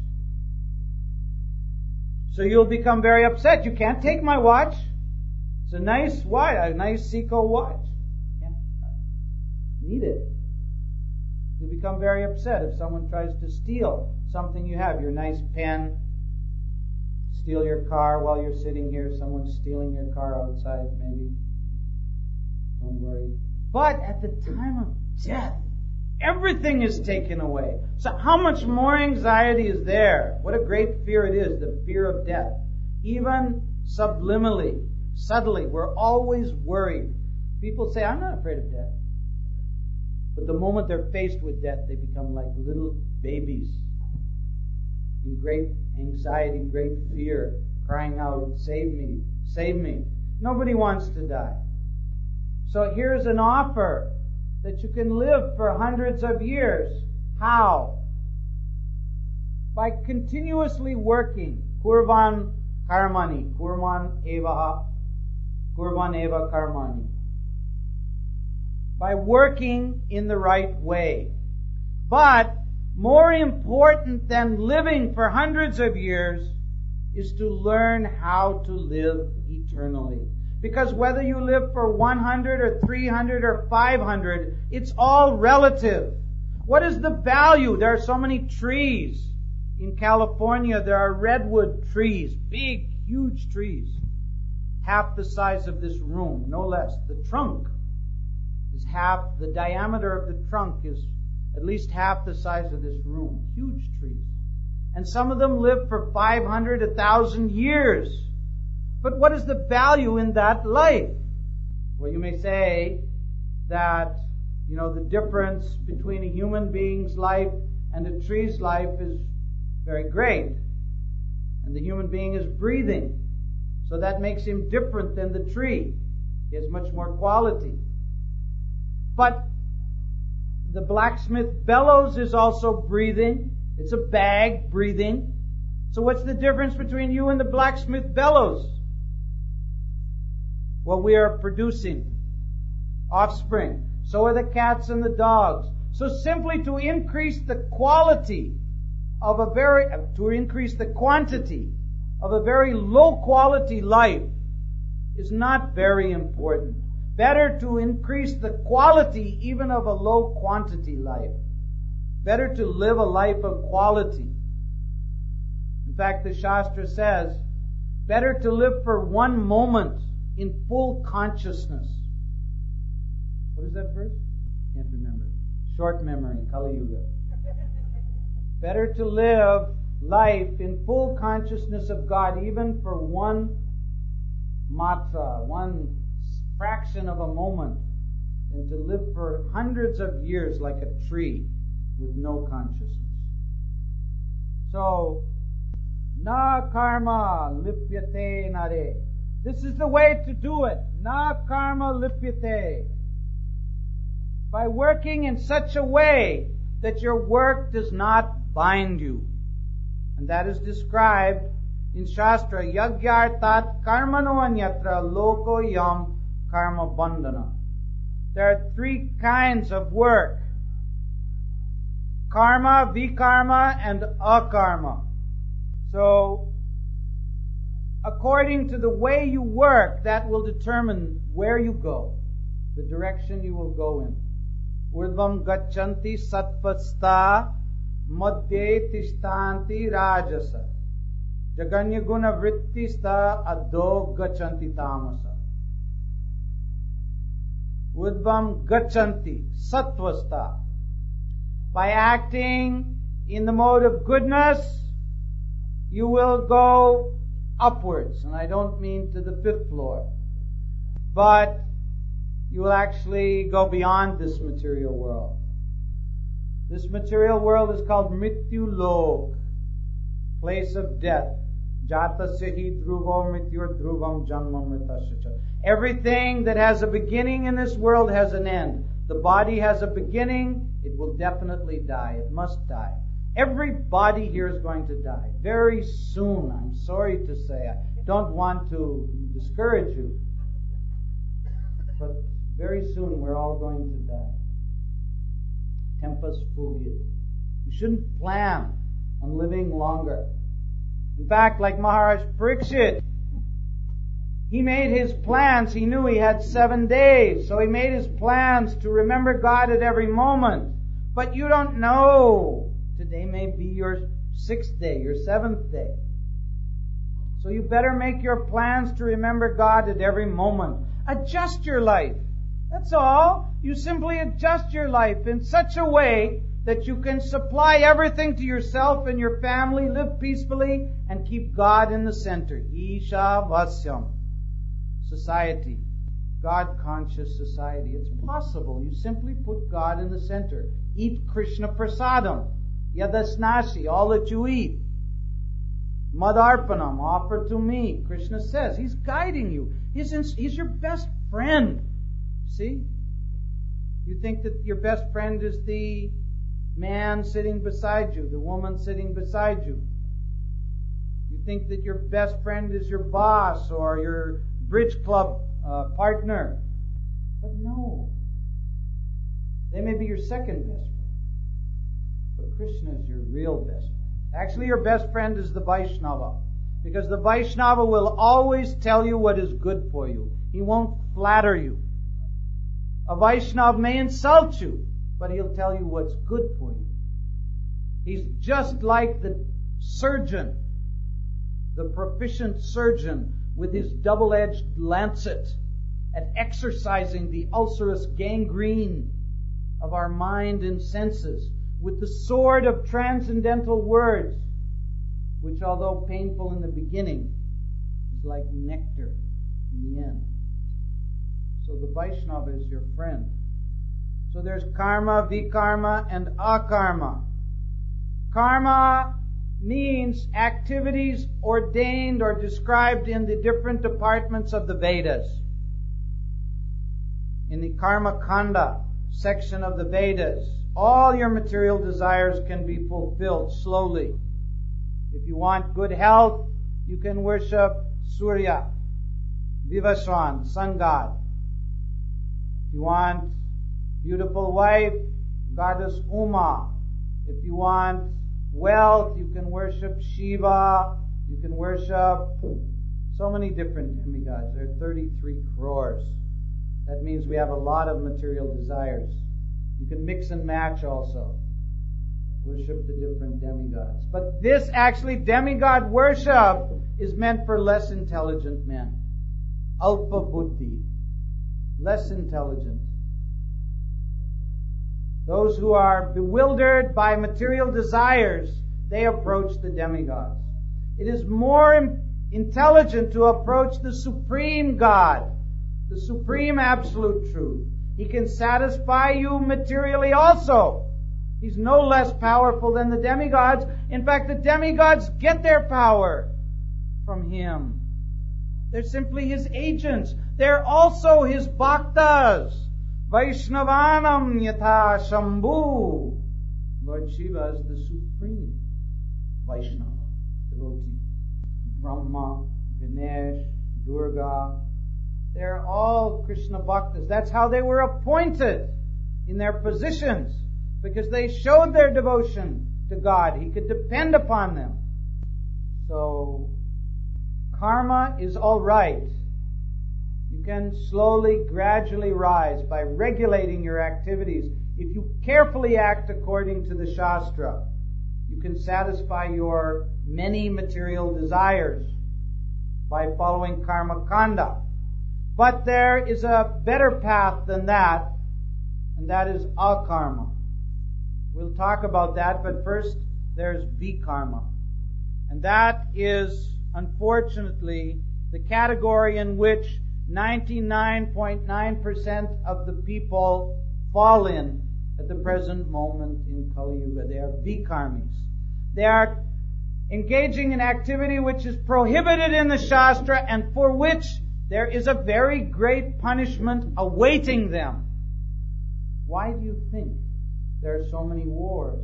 So you'll become very upset. You can't take my watch. It's a nice watch, a nice Seiko watch. Can't need it. You become very upset if someone tries to steal something you have, your nice pen, steal your car while you're sitting here, someone's stealing your car outside, maybe. Don't worry. But at the time of death, everything is taken away. So how much more anxiety is there? What a great fear it is, the fear of death. Even subliminally, subtly, we're always worried. People say, I'm not afraid of death. But the moment they're faced with death, they become like little babies in great anxiety, great fear, crying out, save me, save me. Nobody wants to die. So here's an offer that you can live for hundreds of years. How? By continuously working. Kurvan karmani. Kurvan evaha. Kurvan eva karmani. By working in the right way. But more important than living for hundreds of years is to learn how to live eternally. Because whether you live for one hundred or three hundred or five hundred, it's all relative. What is the value? There are so many trees. In California, there are redwood trees, big, huge trees, half the size of this room, no less. The trunk is half, the diameter of the trunk is at least half the size of this room. Huge trees. And some of them live for five hundred, one thousand years. But what is the value in that life? Well, you may say that, you know, the difference between a human being's life and a tree's life is very great. And the human being is breathing. So that makes him different than the tree. He has much more quality. But the blacksmith bellows is also breathing. It's a bag breathing. So what's the difference between you and the blacksmith bellows? Well, we are producing offspring. So are the cats and the dogs. So simply to increase the quality of a very, to increase the quantity of a very low quality life is not very important. Better to increase the quality even of a low quantity life. Better to live a life of quality. In fact, the Shastra says, better to live for one moment in full consciousness. What is that verse? Can't remember. Short memory, Kali Yuga. Better to live life in full consciousness of God, even for one matra, one fraction of a moment, than to live for hundreds of years like a tree with no consciousness. So, na karma lipyate nare. This is the way to do it. Na karma lipyate. By working in such a way that your work does not bind you. And that is described in Shastra, Yagyartat karmano anyatra loko yam karma bandhana. There are three kinds of work. Karma, vikarma, and akarma. So, according to the way you work, that will determine where you go, the direction you will go in. Urdvam gachanti satvasta madhye tishtanti rajasa jaganya guna vrittista adho gachanti tamasa. Urdvam gachanti satvasta. By acting in the mode of goodness, you will go upwards. And I don't mean to the fifth floor, but you will actually go beyond this material world. This material world is called Mrityu Lok, place of death. Jatasya hi dhruvo mrityur dhruvam janma mritasya. Everything that has a beginning in this world has an end. The body has a beginning, it will definitely die. It must die. Every body here is going to die. Very soon, I'm sorry to say. I don't want to discourage you. But very soon we're all going to die. Tempus fugit. You shouldn't plan on living longer. In fact, like Maharaj Parikshit, he made his plans. He knew he had seven days. So he made his plans to remember God at every moment. But you don't know. Today may be your sixth day, your seventh day. So you better make your plans to remember God at every moment. Adjust your life. That's all. You simply adjust your life in such a way that you can supply everything to yourself and your family, live peacefully, and keep God in the center. Isha Vasyam. Society. God-conscious society. It's possible. You simply put God in the center. Eat Krishna Prasadam. Yadasnasi, all that you eat. Madarpanam, offer to me. Krishna says, He's guiding you. He's, in, he's your best friend. See? You think that your best friend is the man sitting beside you, the woman sitting beside you. You think that your best friend is your boss or your bridge club uh, partner. But no. They may be your second best friend. But Krishna is your real best friend. Actually, your best friend is the Vaishnava. Because the Vaishnava will always tell you what is good for you. He won't flatter you. A Vaishnava may insult you, but he'll tell you what's good for you. He's just like the surgeon, the proficient surgeon with his double-edged lancet at exercising the ulcerous gangrene of our mind and senses with the sword of transcendental words, which, although painful in the beginning, is like nectar in the end. So the Vaishnava is your friend. So there's karma, vikarma, and akarma. Karma means activities ordained or described in the different departments of the Vedas. In the Karma Kanda section of the Vedas, all your material desires can be fulfilled slowly. If you want good health, you can worship Surya, Vivaswan, sun god. If you want beautiful wife, goddess Uma. If you want wealth, you can worship Shiva. You can worship so many different demigods. There are thirty-three crores. That means we have a lot of material desires. You can mix and match also. worship the different demigods. But this actually, demigod worship is meant for less intelligent men. Alpa buddhi. Less intelligent. Those who are bewildered by material desires, they approach the demigods. It is more intelligent to approach the supreme God, the supreme absolute truth. He can satisfy you materially also. He's no less powerful than the demigods. In fact, the demigods get their power from Him. They're simply His agents. They're also His bhaktas. Vaishnavanam yatha Shambhu. Lord Shiva is the supreme Vaishnava, devotee. Brahma, Ganesh, Durga. They're all Krishna bhaktas. That's how they were appointed in their positions, because they showed their devotion to God. He could depend upon them. So, karma is all right. You can slowly, gradually rise by regulating your activities. If you carefully act according to the Shastra, you can satisfy your many material desires by following karma kanda. But there is a better path than that, and that is akarma. We'll talk about that, but first there's vikarma. And that is, unfortunately, the category in which ninety-nine point nine percent of the people fall in at the present moment in Kali Yuga. They are vikarmis. They are engaging in activity which is prohibited in the Shastra and for which there is a very great punishment awaiting them. Why do you think there are so many wars?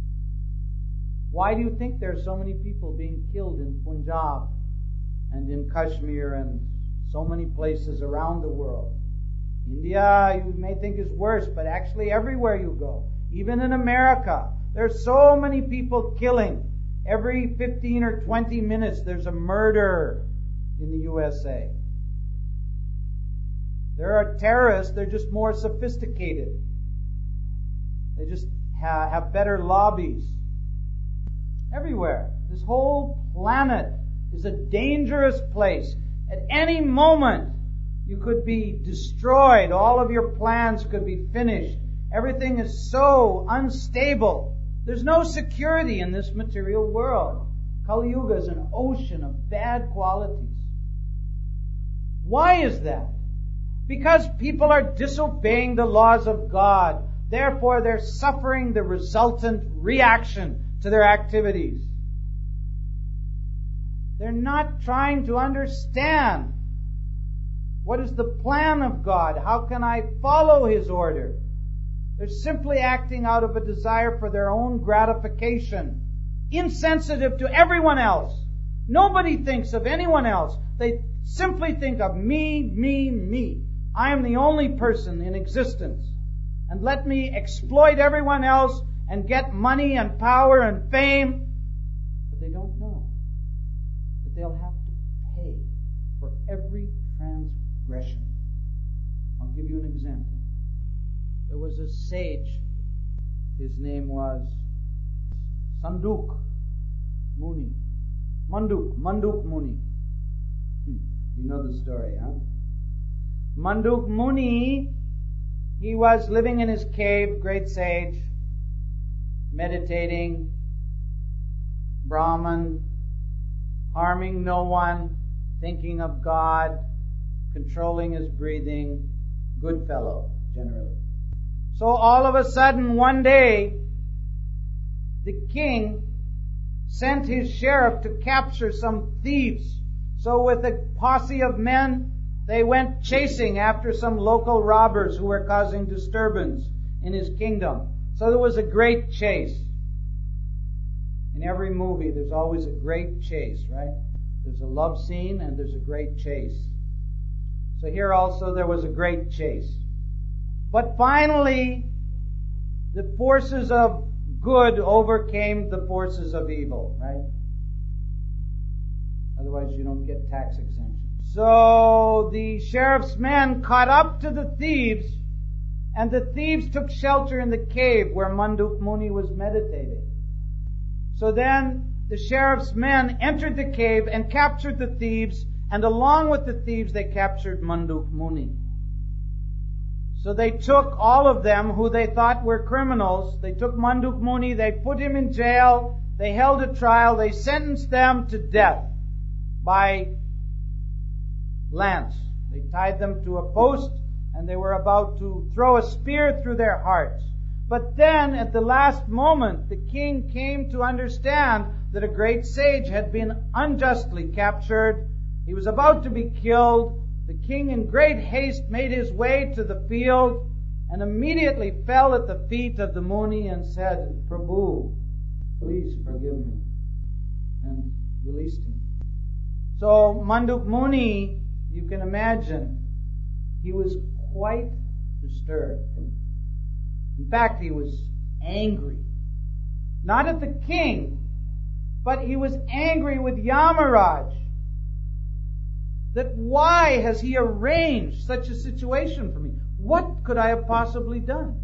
Why do you think there are so many people being killed in Punjab and in Kashmir and so many places around the world? India, you may think, is worse, but actually everywhere you go, even in America, there's so many people killing. Every fifteen or twenty minutes there's a murder in the U S A. There are terrorists, they're just more sophisticated. They just ha- have better lobbies. Everywhere. This whole planet is a dangerous place. At any moment, you could be destroyed. All of your plans could be finished. Everything is so unstable. There's no security in this material world. Kali Yuga is an ocean of bad qualities. Why is that? Because people are disobeying the laws of God. Therefore, they're suffering the resultant reaction to their activities. They're not trying to understand what is the plan of God. How can I follow His order? They're simply acting out of a desire for their own gratification, insensitive to everyone else. Nobody thinks of anyone else. They simply think of me, me, me. I am the only person in existence. And let me exploit everyone else and get money and power and fame. But they don't know that they'll have to pay for every transgression. I'll give you an example. There was a sage. His name was Sanduk Muni. Manduk. Manduk Muni. Hmm. You know the story, huh? Manduk Muni, he was living in his cave, great sage, meditating, Brahman, harming no one, thinking of God, controlling his breathing, good fellow, generally. So all of a sudden, one day, the king sent his sheriff to capture some thieves. So with a posse of men, they went chasing after some local robbers who were causing disturbance in his kingdom. So there was a great chase. In every movie, there's always a great chase, right? There's a love scene and there's a great chase. So here also there was a great chase. But finally, the forces of good overcame the forces of evil, right? Otherwise you don't get tax exemption. So the sheriff's men caught up to the thieves And the thieves took shelter in the cave where Manduk Muni was meditating. So then the sheriff's men entered the cave and captured the thieves, and along with the thieves they captured Manduk Muni. So they took all of them who they thought were criminals. They took Manduk Muni, they put him in jail, they held a trial, they sentenced them to death by lance. They tied them to a post, and they were about to throw a spear through their hearts. But then, at the last moment, the king came to understand that a great sage had been unjustly captured. He was about to be killed. The king, in great haste, made his way to the field and immediately fell at the feet of the Muni and said, "Prabhu, please forgive me," and released him. So Manduk Muni, you can imagine, he was quite disturbed. In fact, he was angry. Not at the king, but he was angry with Yamaraj. That why has he arranged such a situation for me? What could I have possibly done?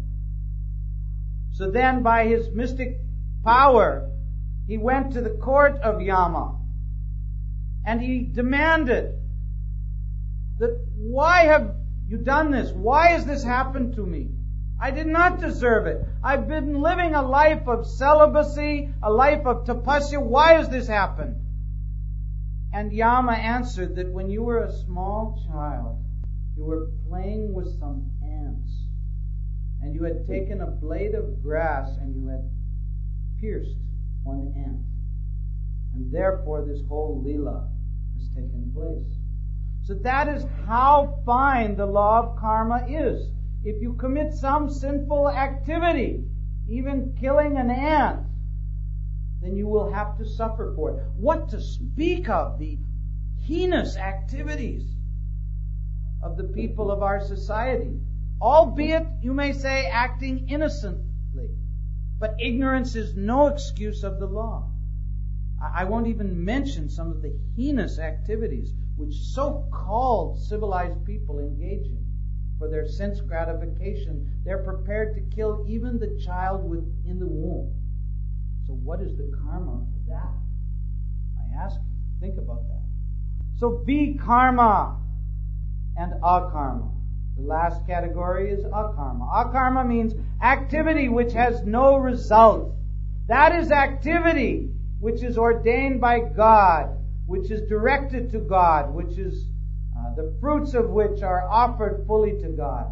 So then, by his mystic power, he went to the court of Yama and he demanded that, why have you done this? Why has this happened to me? I did not deserve it. I've been living a life of celibacy, a life of tapasya. Why has this happened? And Yama answered that when you were a small child, you were playing with some ants, and you had taken a blade of grass and you had pierced one ant. And therefore this whole lila has taken place. So that is how fine the law of karma is. If you commit some sinful activity, even killing an ant, then you will have to suffer for it. What to speak of the heinous activities of the people of our society, albeit, you may say, acting innocently. But ignorance is no excuse of the law. I won't even mention some of the heinous activities which so-called civilized people engage in. For their sense gratification, they're prepared to kill even the child within the womb. So what is the karma for that? I ask you, think about that. So vikarma and akarma. The last category is akarma. Akarma means activity which has no result. That is activity which is ordained by God, which is directed to God, which is uh, the fruits of which are offered fully to God.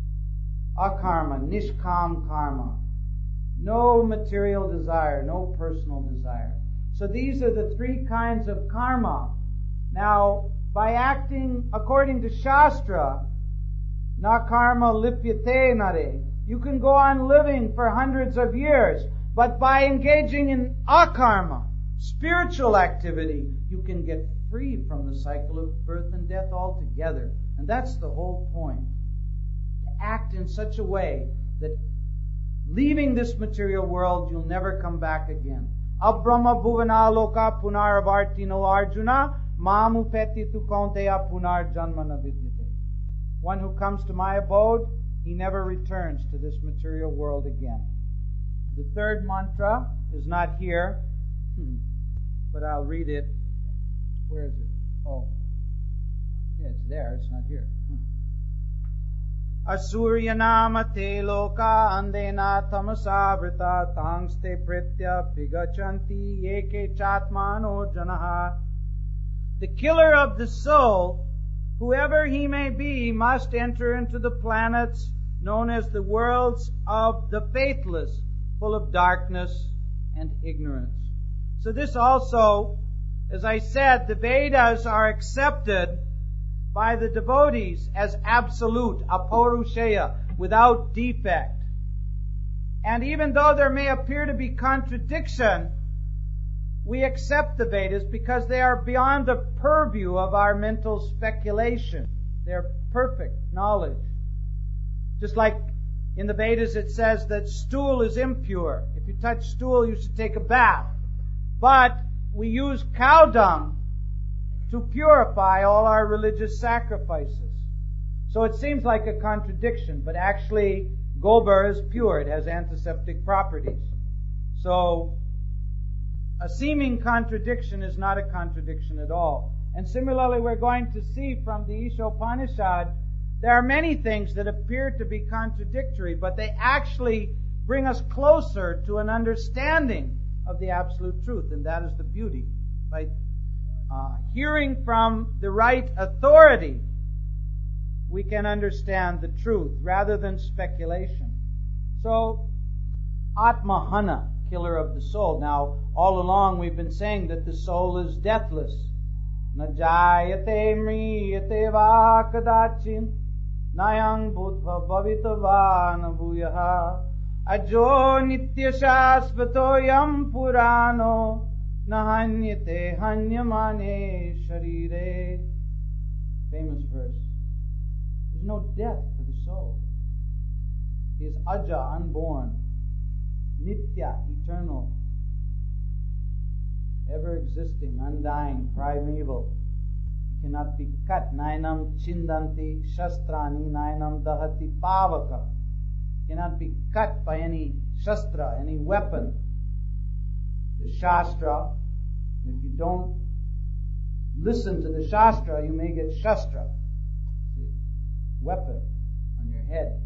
Akarma, nishkam karma. No material desire, no personal desire. So these are the three kinds of karma. Now, by acting according to Shastra, na karma lipyate nare, you can go on living for hundreds of years. But by engaging in akarma, spiritual activity, you can get free from the cycle of birth and death altogether. And that's the whole point. To act in such a way that leaving this material world, you'll never come back again. Abrahma bhuvana loka punaravartino arjuna mamupeti tu kaunteya punar janmana vidyate. One who comes to my abode, he never returns to this material world again. The third mantra is not here, but I'll read it. Where is it? Oh, yeah, it's there. It's not here. Asurya nama te loka andena tamasa vrita tangste pritya pigachanti yeke chatmano janaha. The killer of the soul, whoever he may be, must enter into the planets known as the worlds of the faithless, full of darkness and ignorance. So this also, as I said, the Vedas are accepted by the devotees as absolute, apaurushaya, without defect. And even though there may appear to be contradiction, we accept the Vedas because they are beyond the purview of our mental speculation. They're perfect knowledge. Just like in the Vedas it says that stool is impure. If you touch stool, you should take a bath. But we use cow dung to purify all our religious sacrifices. So So it seems like a contradiction, but actually gobar is pure. It has antiseptic properties. So a seeming contradiction is not a contradiction at all. And similarly, we're going to see from the Ishopanishad, there are many things that appear to be contradictory, but they actually bring us closer to an understanding of the absolute truth, and that is the beauty. By uh, hearing from the right authority, we can understand the truth rather than speculation. So, Atmahana, killer of the soul. Now, all along we've been saying that the soul is deathless. Najayate mriyate va kadachin nayang bhutva bhavitava nabhuyaha ajo nitya shasvatoyam purano nahanyate hanyamane sharire. Famous verse. There's no death for the soul. He is aja, unborn, nitya, eternal, ever existing, undying, primeval. He cannot be cut. Nainam chindanti shastrani nainam dahati pavaka. Cannot be cut by any shastra, any weapon. The shastra, if you don't listen to the shastra, you may get shastra. See? Weapon on your head.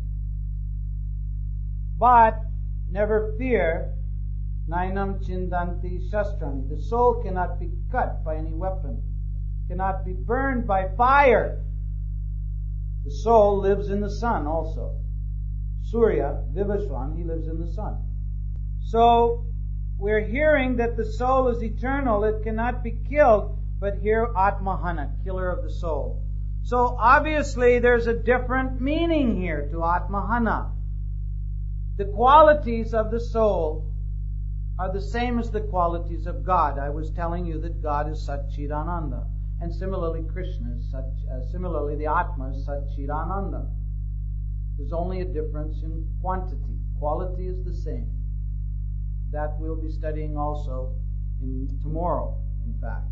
But never fear, nainam chindanti shastrani. The soul cannot be cut by any weapon, cannot be burned by fire. The soul lives in the sun also. Surya, Vivaswan, he lives in the sun. So, we're hearing that the soul is eternal, it cannot be killed, but here Atmahana, killer of the soul. So, obviously, there's a different meaning here to Atmahana. The qualities of the soul are the same as the qualities of God. I was telling you that God is Satchidananda. And similarly, Krishna is Sat, uh, similarly, the Atma is Satchidananda. There's only a difference in quantity. Quality is the same. That we'll be studying also in tomorrow, in fact.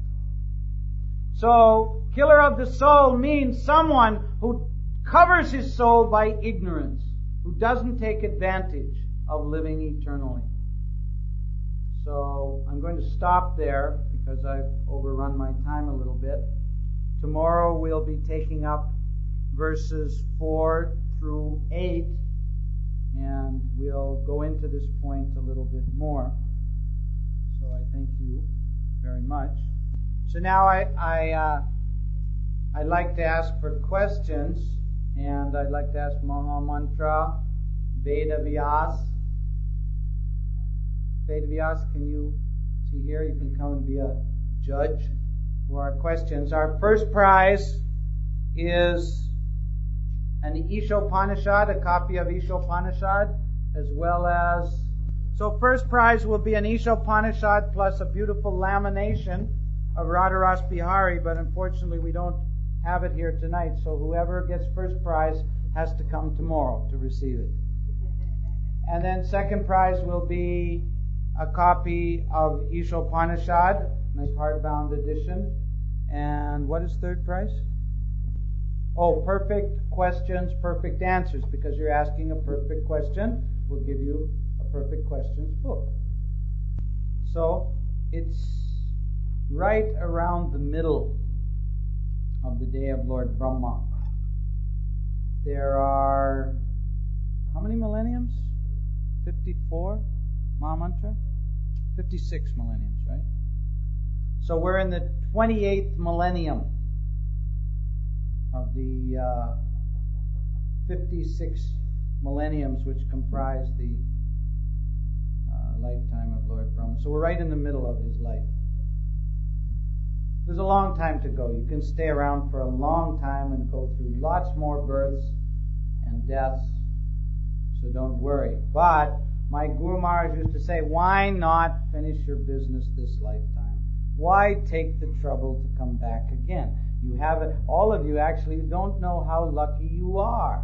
So, killer of the soul means someone who covers his soul by ignorance, who doesn't take advantage of living eternally. So, I'm going to stop there because I've overrun my time a little bit. Tomorrow we'll be taking up verses four through eight, and we'll go into this point a little bit more. So I thank you very much. So now I, I, uh, I'd like to ask for questions, and I'd like to ask Maha Mantra, Veda Vyas. Veda Vyas, can you see here? You can come and be a judge for our questions. Our first prize is an Ishopanishad, a copy of Ishopanishad, as well as... So first prize will be an Ishopanishad plus a beautiful lamination of Radharas Bihari, but unfortunately we don't have it here tonight, so whoever gets first prize has to come tomorrow to receive it. And then second prize will be a copy of Ishopanishad, nice hardbound edition. And what is third prize? Oh, perfect questions, perfect answers. Because you're asking a perfect question, we'll give you a perfect questions book. So, it's right around the middle of the day of Lord Brahma. There are, how many millenniums? fifty-four Mahamantra? fifty-six millenniums, right? So we're in the twenty-eighth millennium of the uh, fifty-six millenniums which comprise the uh, lifetime of Lord Brahma. So we're right in the middle of his life. There's a long time to go. You can stay around for a long time and go through lots more births and deaths, so don't worry. But my Guru Maharaj used to say, why not finish your business this lifetime? Why take the trouble to come back again? You have it, all of you actually don't know how lucky you are.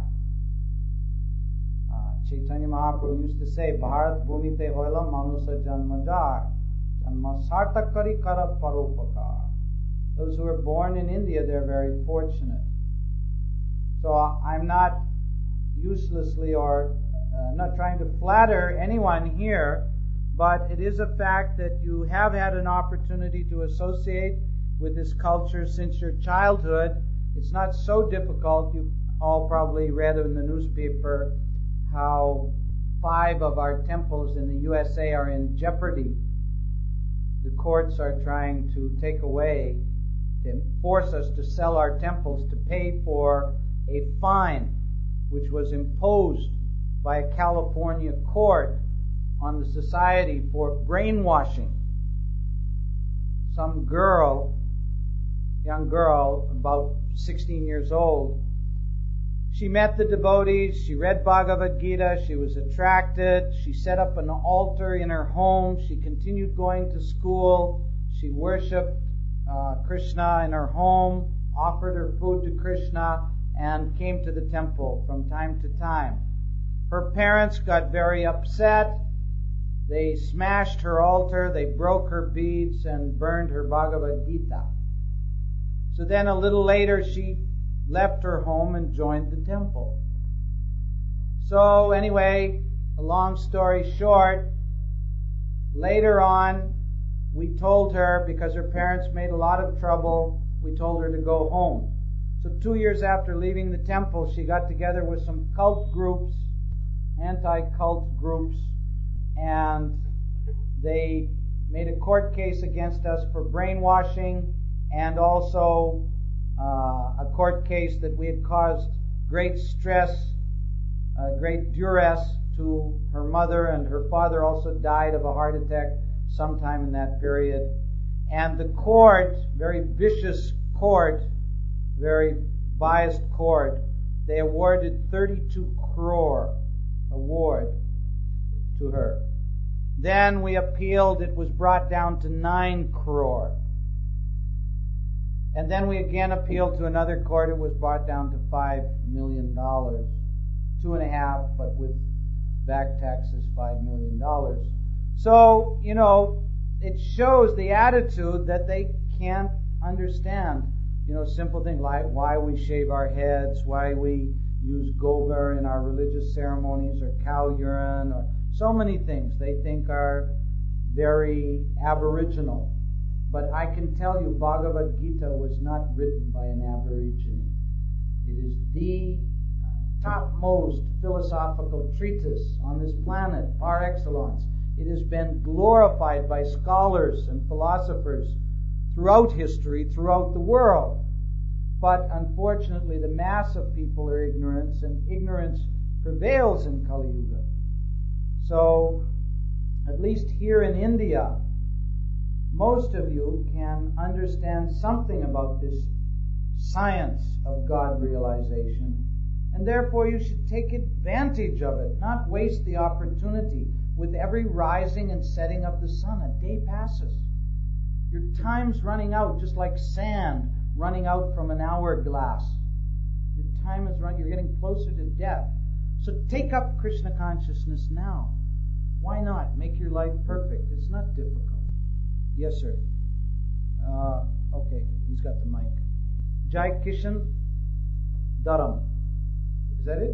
Uh, Chaitanya Mahaprabhu used to say, Bharat Bhumi Te Hoila Manusa Janmajar Janma Sartakari Kara Paropakar. Those who are born in India, they're very fortunate. So I'm not uselessly or uh, not trying to flatter anyone here, but it is a fact that you have had an opportunity to associate with this culture since your childhood. It's not so difficult. You've all probably read in the newspaper how five of our temples in the U S A are in jeopardy. The courts are trying to take away, to force us to sell our temples to pay for a fine which was imposed by a California court on the society for brainwashing. Some girl, young girl, about sixteen years old, she met the devotees, she read Bhagavad Gita, she was attracted, she set up an altar in her home, she continued going to school, she worshipped uh, Krishna in her home, offered her food to Krishna, and came to the temple from time to time. Her parents got very upset. They smashed her altar, they broke her beads, and burned her Bhagavad Gita. So then a little later she left her home and joined the temple. So anyway, a long story short, later on we told her, because her parents made a lot of trouble, we told her to go home. So two years after leaving the temple, she got together with some cult groups, anti-cult groups, and they made a court case against us for brainwashing, and also uh, a court case that we had caused great stress, uh, great duress to her mother, and her father also died of a heart attack sometime in that period. And the court, very vicious court, very biased court, they awarded thirty-two crore award to her. Then we appealed, it was brought down to nine crore. And then we again appealed to another court, it was brought down to five million dollars. Two and a half, but with back taxes, five million dollars. So, you know, it shows the attitude that they can't understand. You know, simple things like why we shave our heads, why we use gober in our religious ceremonies, or cow urine, or so many things they think are very aboriginal. But I can tell you, Bhagavad Gita was not written by an aborigine. It is the topmost philosophical treatise on this planet, par excellence. It has been glorified by scholars and philosophers throughout history, throughout the world. But unfortunately, the mass of people are ignorant, and ignorance prevails in Kali Yuga. So, at least here in India, most of you can understand something about this science of God realization, and therefore you should take advantage of it, not waste the opportunity. With every rising and setting of the sun, a day passes. Your time's running out, just like sand running out from an hourglass. Your time is running, you're getting closer to death. So take up Krishna consciousness now. Why not? Make your life perfect. It's not difficult. Yes, sir. Uh, okay, he's got the mic. Jai Kishan Dharam. Is that it?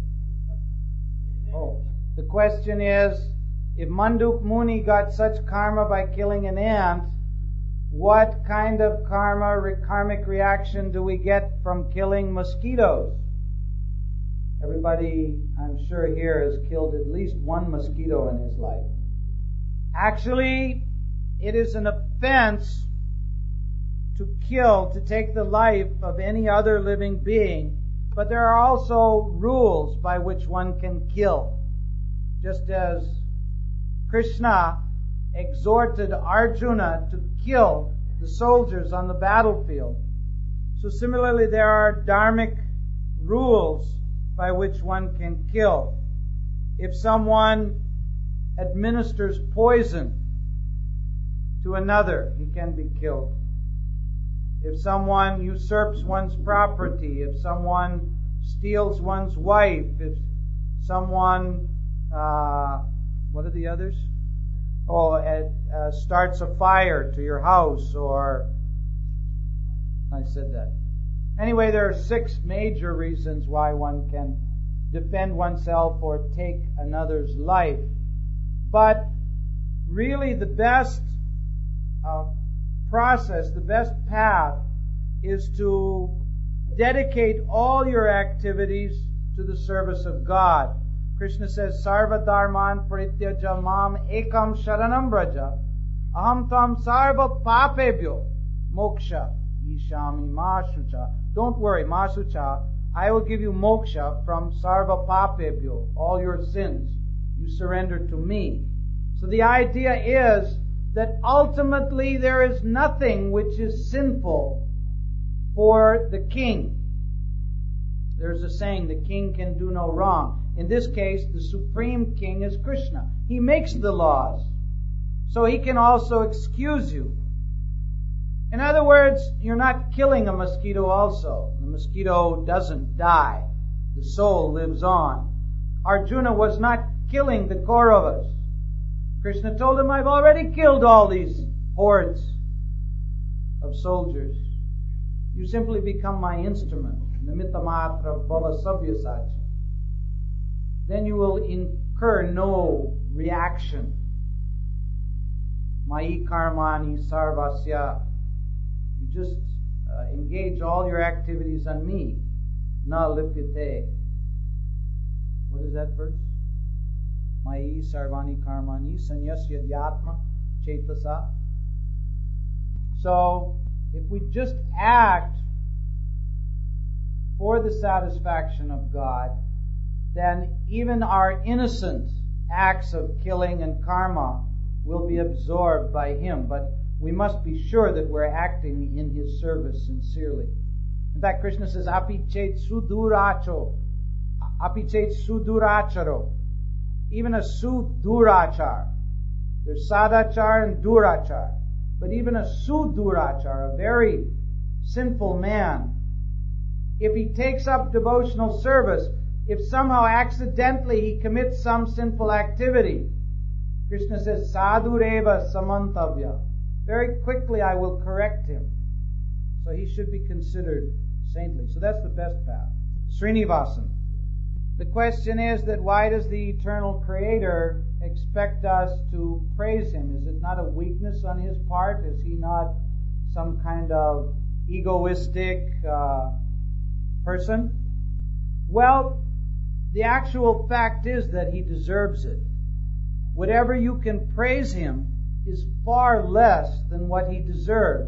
Oh. The question is, if Manduk Muni got such karma by killing an ant, what kind of karma, karmic reaction do we get from killing mosquitoes? Everybody, I'm sure here, has killed at least one mosquito in his life. Actually, it is an offense to kill, to take the life of any other living being, but there are also rules by which one can kill. Just as Krishna exhorted Arjuna to kill the soldiers on the battlefield, so similarly there are dharmic rules by which one can kill. If someone administers poison to another, he can be killed. If someone usurps one's property, if someone steals one's wife, if someone Uh, what are the others? Oh, it, uh, starts a fire to your house, or I said that. Anyway, there are six major reasons why one can defend oneself or take another's life. But really the best uh, process, the best path is to dedicate all your activities to the service of God. Krishna says, Sarva dharman parityaja mam ekam sharanam braja aham tam sarva papebhyo moksha ishami ma shucha. Don't worry, ma shucha, I will give you moksha from sarva papebhyo, all your sins. You surrender to me. So the idea is that ultimately there is nothing which is sinful for the king. There's a saying, the king can do no wrong. In this case, the supreme king is Krishna. He makes the laws. So he can also excuse you. In other words, you're not killing a mosquito also. The mosquito doesn't die. The soul lives on. Arjuna was not killing the Kauravas. Krishna told him, I've already killed all these hordes of soldiers. You simply become my instrument. Nimitta matra bhava sabyasachi. Then you will incur no reaction. Mai karmani sarvasya. You just uh, engage all your activities on me. Na lipyate. What is that verse? Mai sarvani karmani sanyasya dhyatma chetasa. So, if we just act for the satisfaction of God, then even our innocent acts of killing and karma will be absorbed by Him. But we must be sure that we're acting in His service sincerely. In fact, Krishna says, Api chet suduracho. Api chet suduracharo. Even a sudurachar. There's sadachar and durachar. But even a sudurachar, a very sinful man, if he takes up devotional service, if somehow accidentally he commits some sinful activity, Krishna says, sadhureva samantavya. Very quickly I will correct him. So he should be considered saintly. So that's the best path. Srinivasan. The question is that why does the eternal Creator expect us to praise Him? Is it not a weakness on His part? Is He not some kind of egoistic uh, person? Well, the actual fact is that He deserves it. Whatever you can praise Him is far less than what He deserves.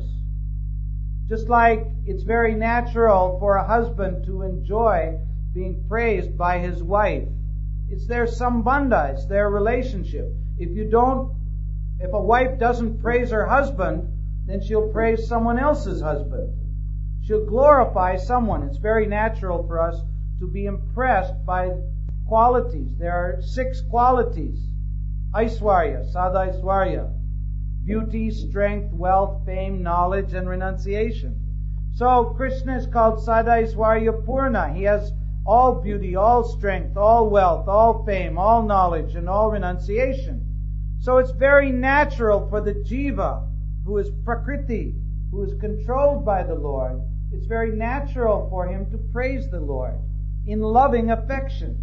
Just like it's very natural for a husband to enjoy being praised by his wife. It's their sambandha, it's their relationship. If you don't, if a wife doesn't praise her husband, then she'll praise someone else's husband. She'll glorify someone. It's very natural for us to be impressed by qualities. There are six qualities. Aishwarya, Sada Aishwarya. Beauty, strength, wealth, fame, knowledge, and renunciation. So Krishna is called Sada Aishwarya Purna. He has all beauty, all strength, all wealth, all fame, all knowledge, and all renunciation. So it's very natural for the jiva, who is prakriti, who is controlled by the Lord, it's very natural for him to praise the Lord in loving affection.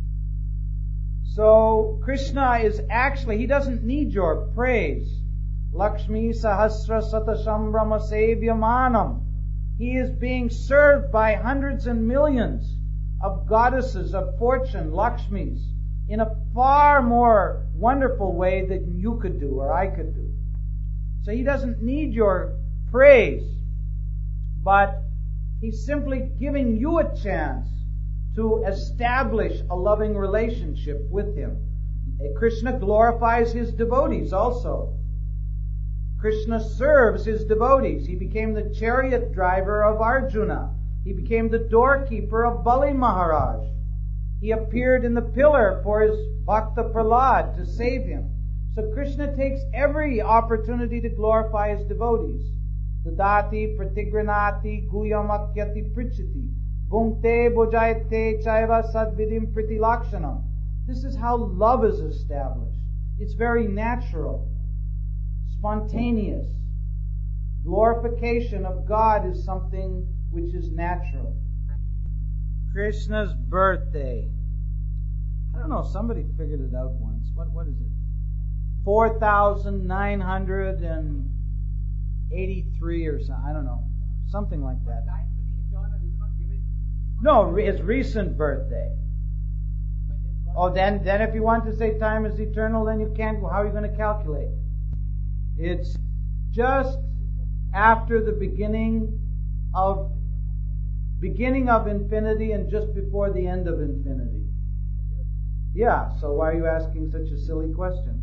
So Krishna is actually, he doesn't need your praise. Lakshmi sahasra satashambrama sevyamanam. He is being served by hundreds and millions of goddesses of fortune, Lakshmis, in a far more wonderful way than you could do or I could do. So he doesn't need your praise, but he's simply giving you a chance to establish a loving relationship with him. Krishna glorifies his devotees also. Krishna serves his devotees. He became the chariot driver of Arjuna. He became the doorkeeper of Bali Maharaj. He appeared in the pillar for his Bhakta Prahlad to save him. So Krishna takes every opportunity to glorify his devotees. Dadati pratigranati guyamakyati prichiti bhungte bojayate chaiva sadvidim pritilakshanam. This is how love is established. It's very natural, spontaneous. Glorification of God is something which is natural. Krishna's birthday. I don't know, somebody figured it out once. What What is it? four thousand nine hundred eighty-three or something. I don't know. Something like that. No, his recent birthday. Oh, then, then if you want to say time is eternal, then you can't. How are you going to calculate? It's just after the beginning of beginning of infinity and just before the end of infinity. Yeah, so why are you asking such a silly question?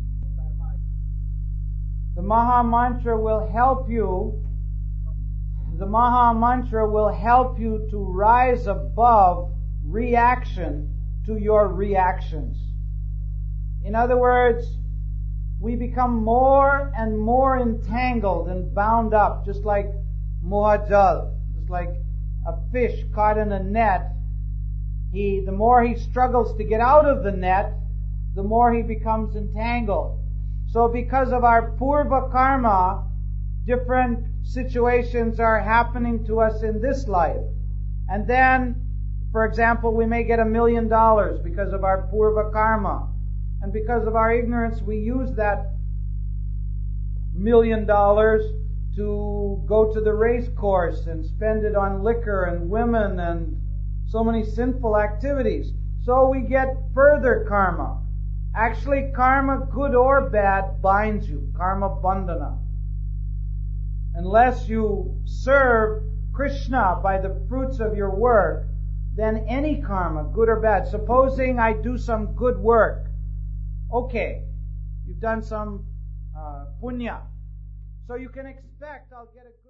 The Maha Mantra will help you. The Maha Mantra will help you to rise above reaction to your reactions. In other words, we become more and more entangled and bound up, just like mohajal, just like a fish caught in a net. He, the more he struggles to get out of the net, the more he becomes entangled. So because of our purva karma, different situations are happening to us in this life. And then, for example, we may get a million dollars because of our purva karma. And because of our ignorance, we use that million dollars to go to the race course and spend it on liquor and women and so many sinful activities. So we get further karma. Actually, karma, good or bad, binds you. Karma bandhana. Unless you serve Krishna by the fruits of your work, then any karma, good or bad. Supposing I do some good work. Okay, you've done some uh, punya. So you can expect I'll get a good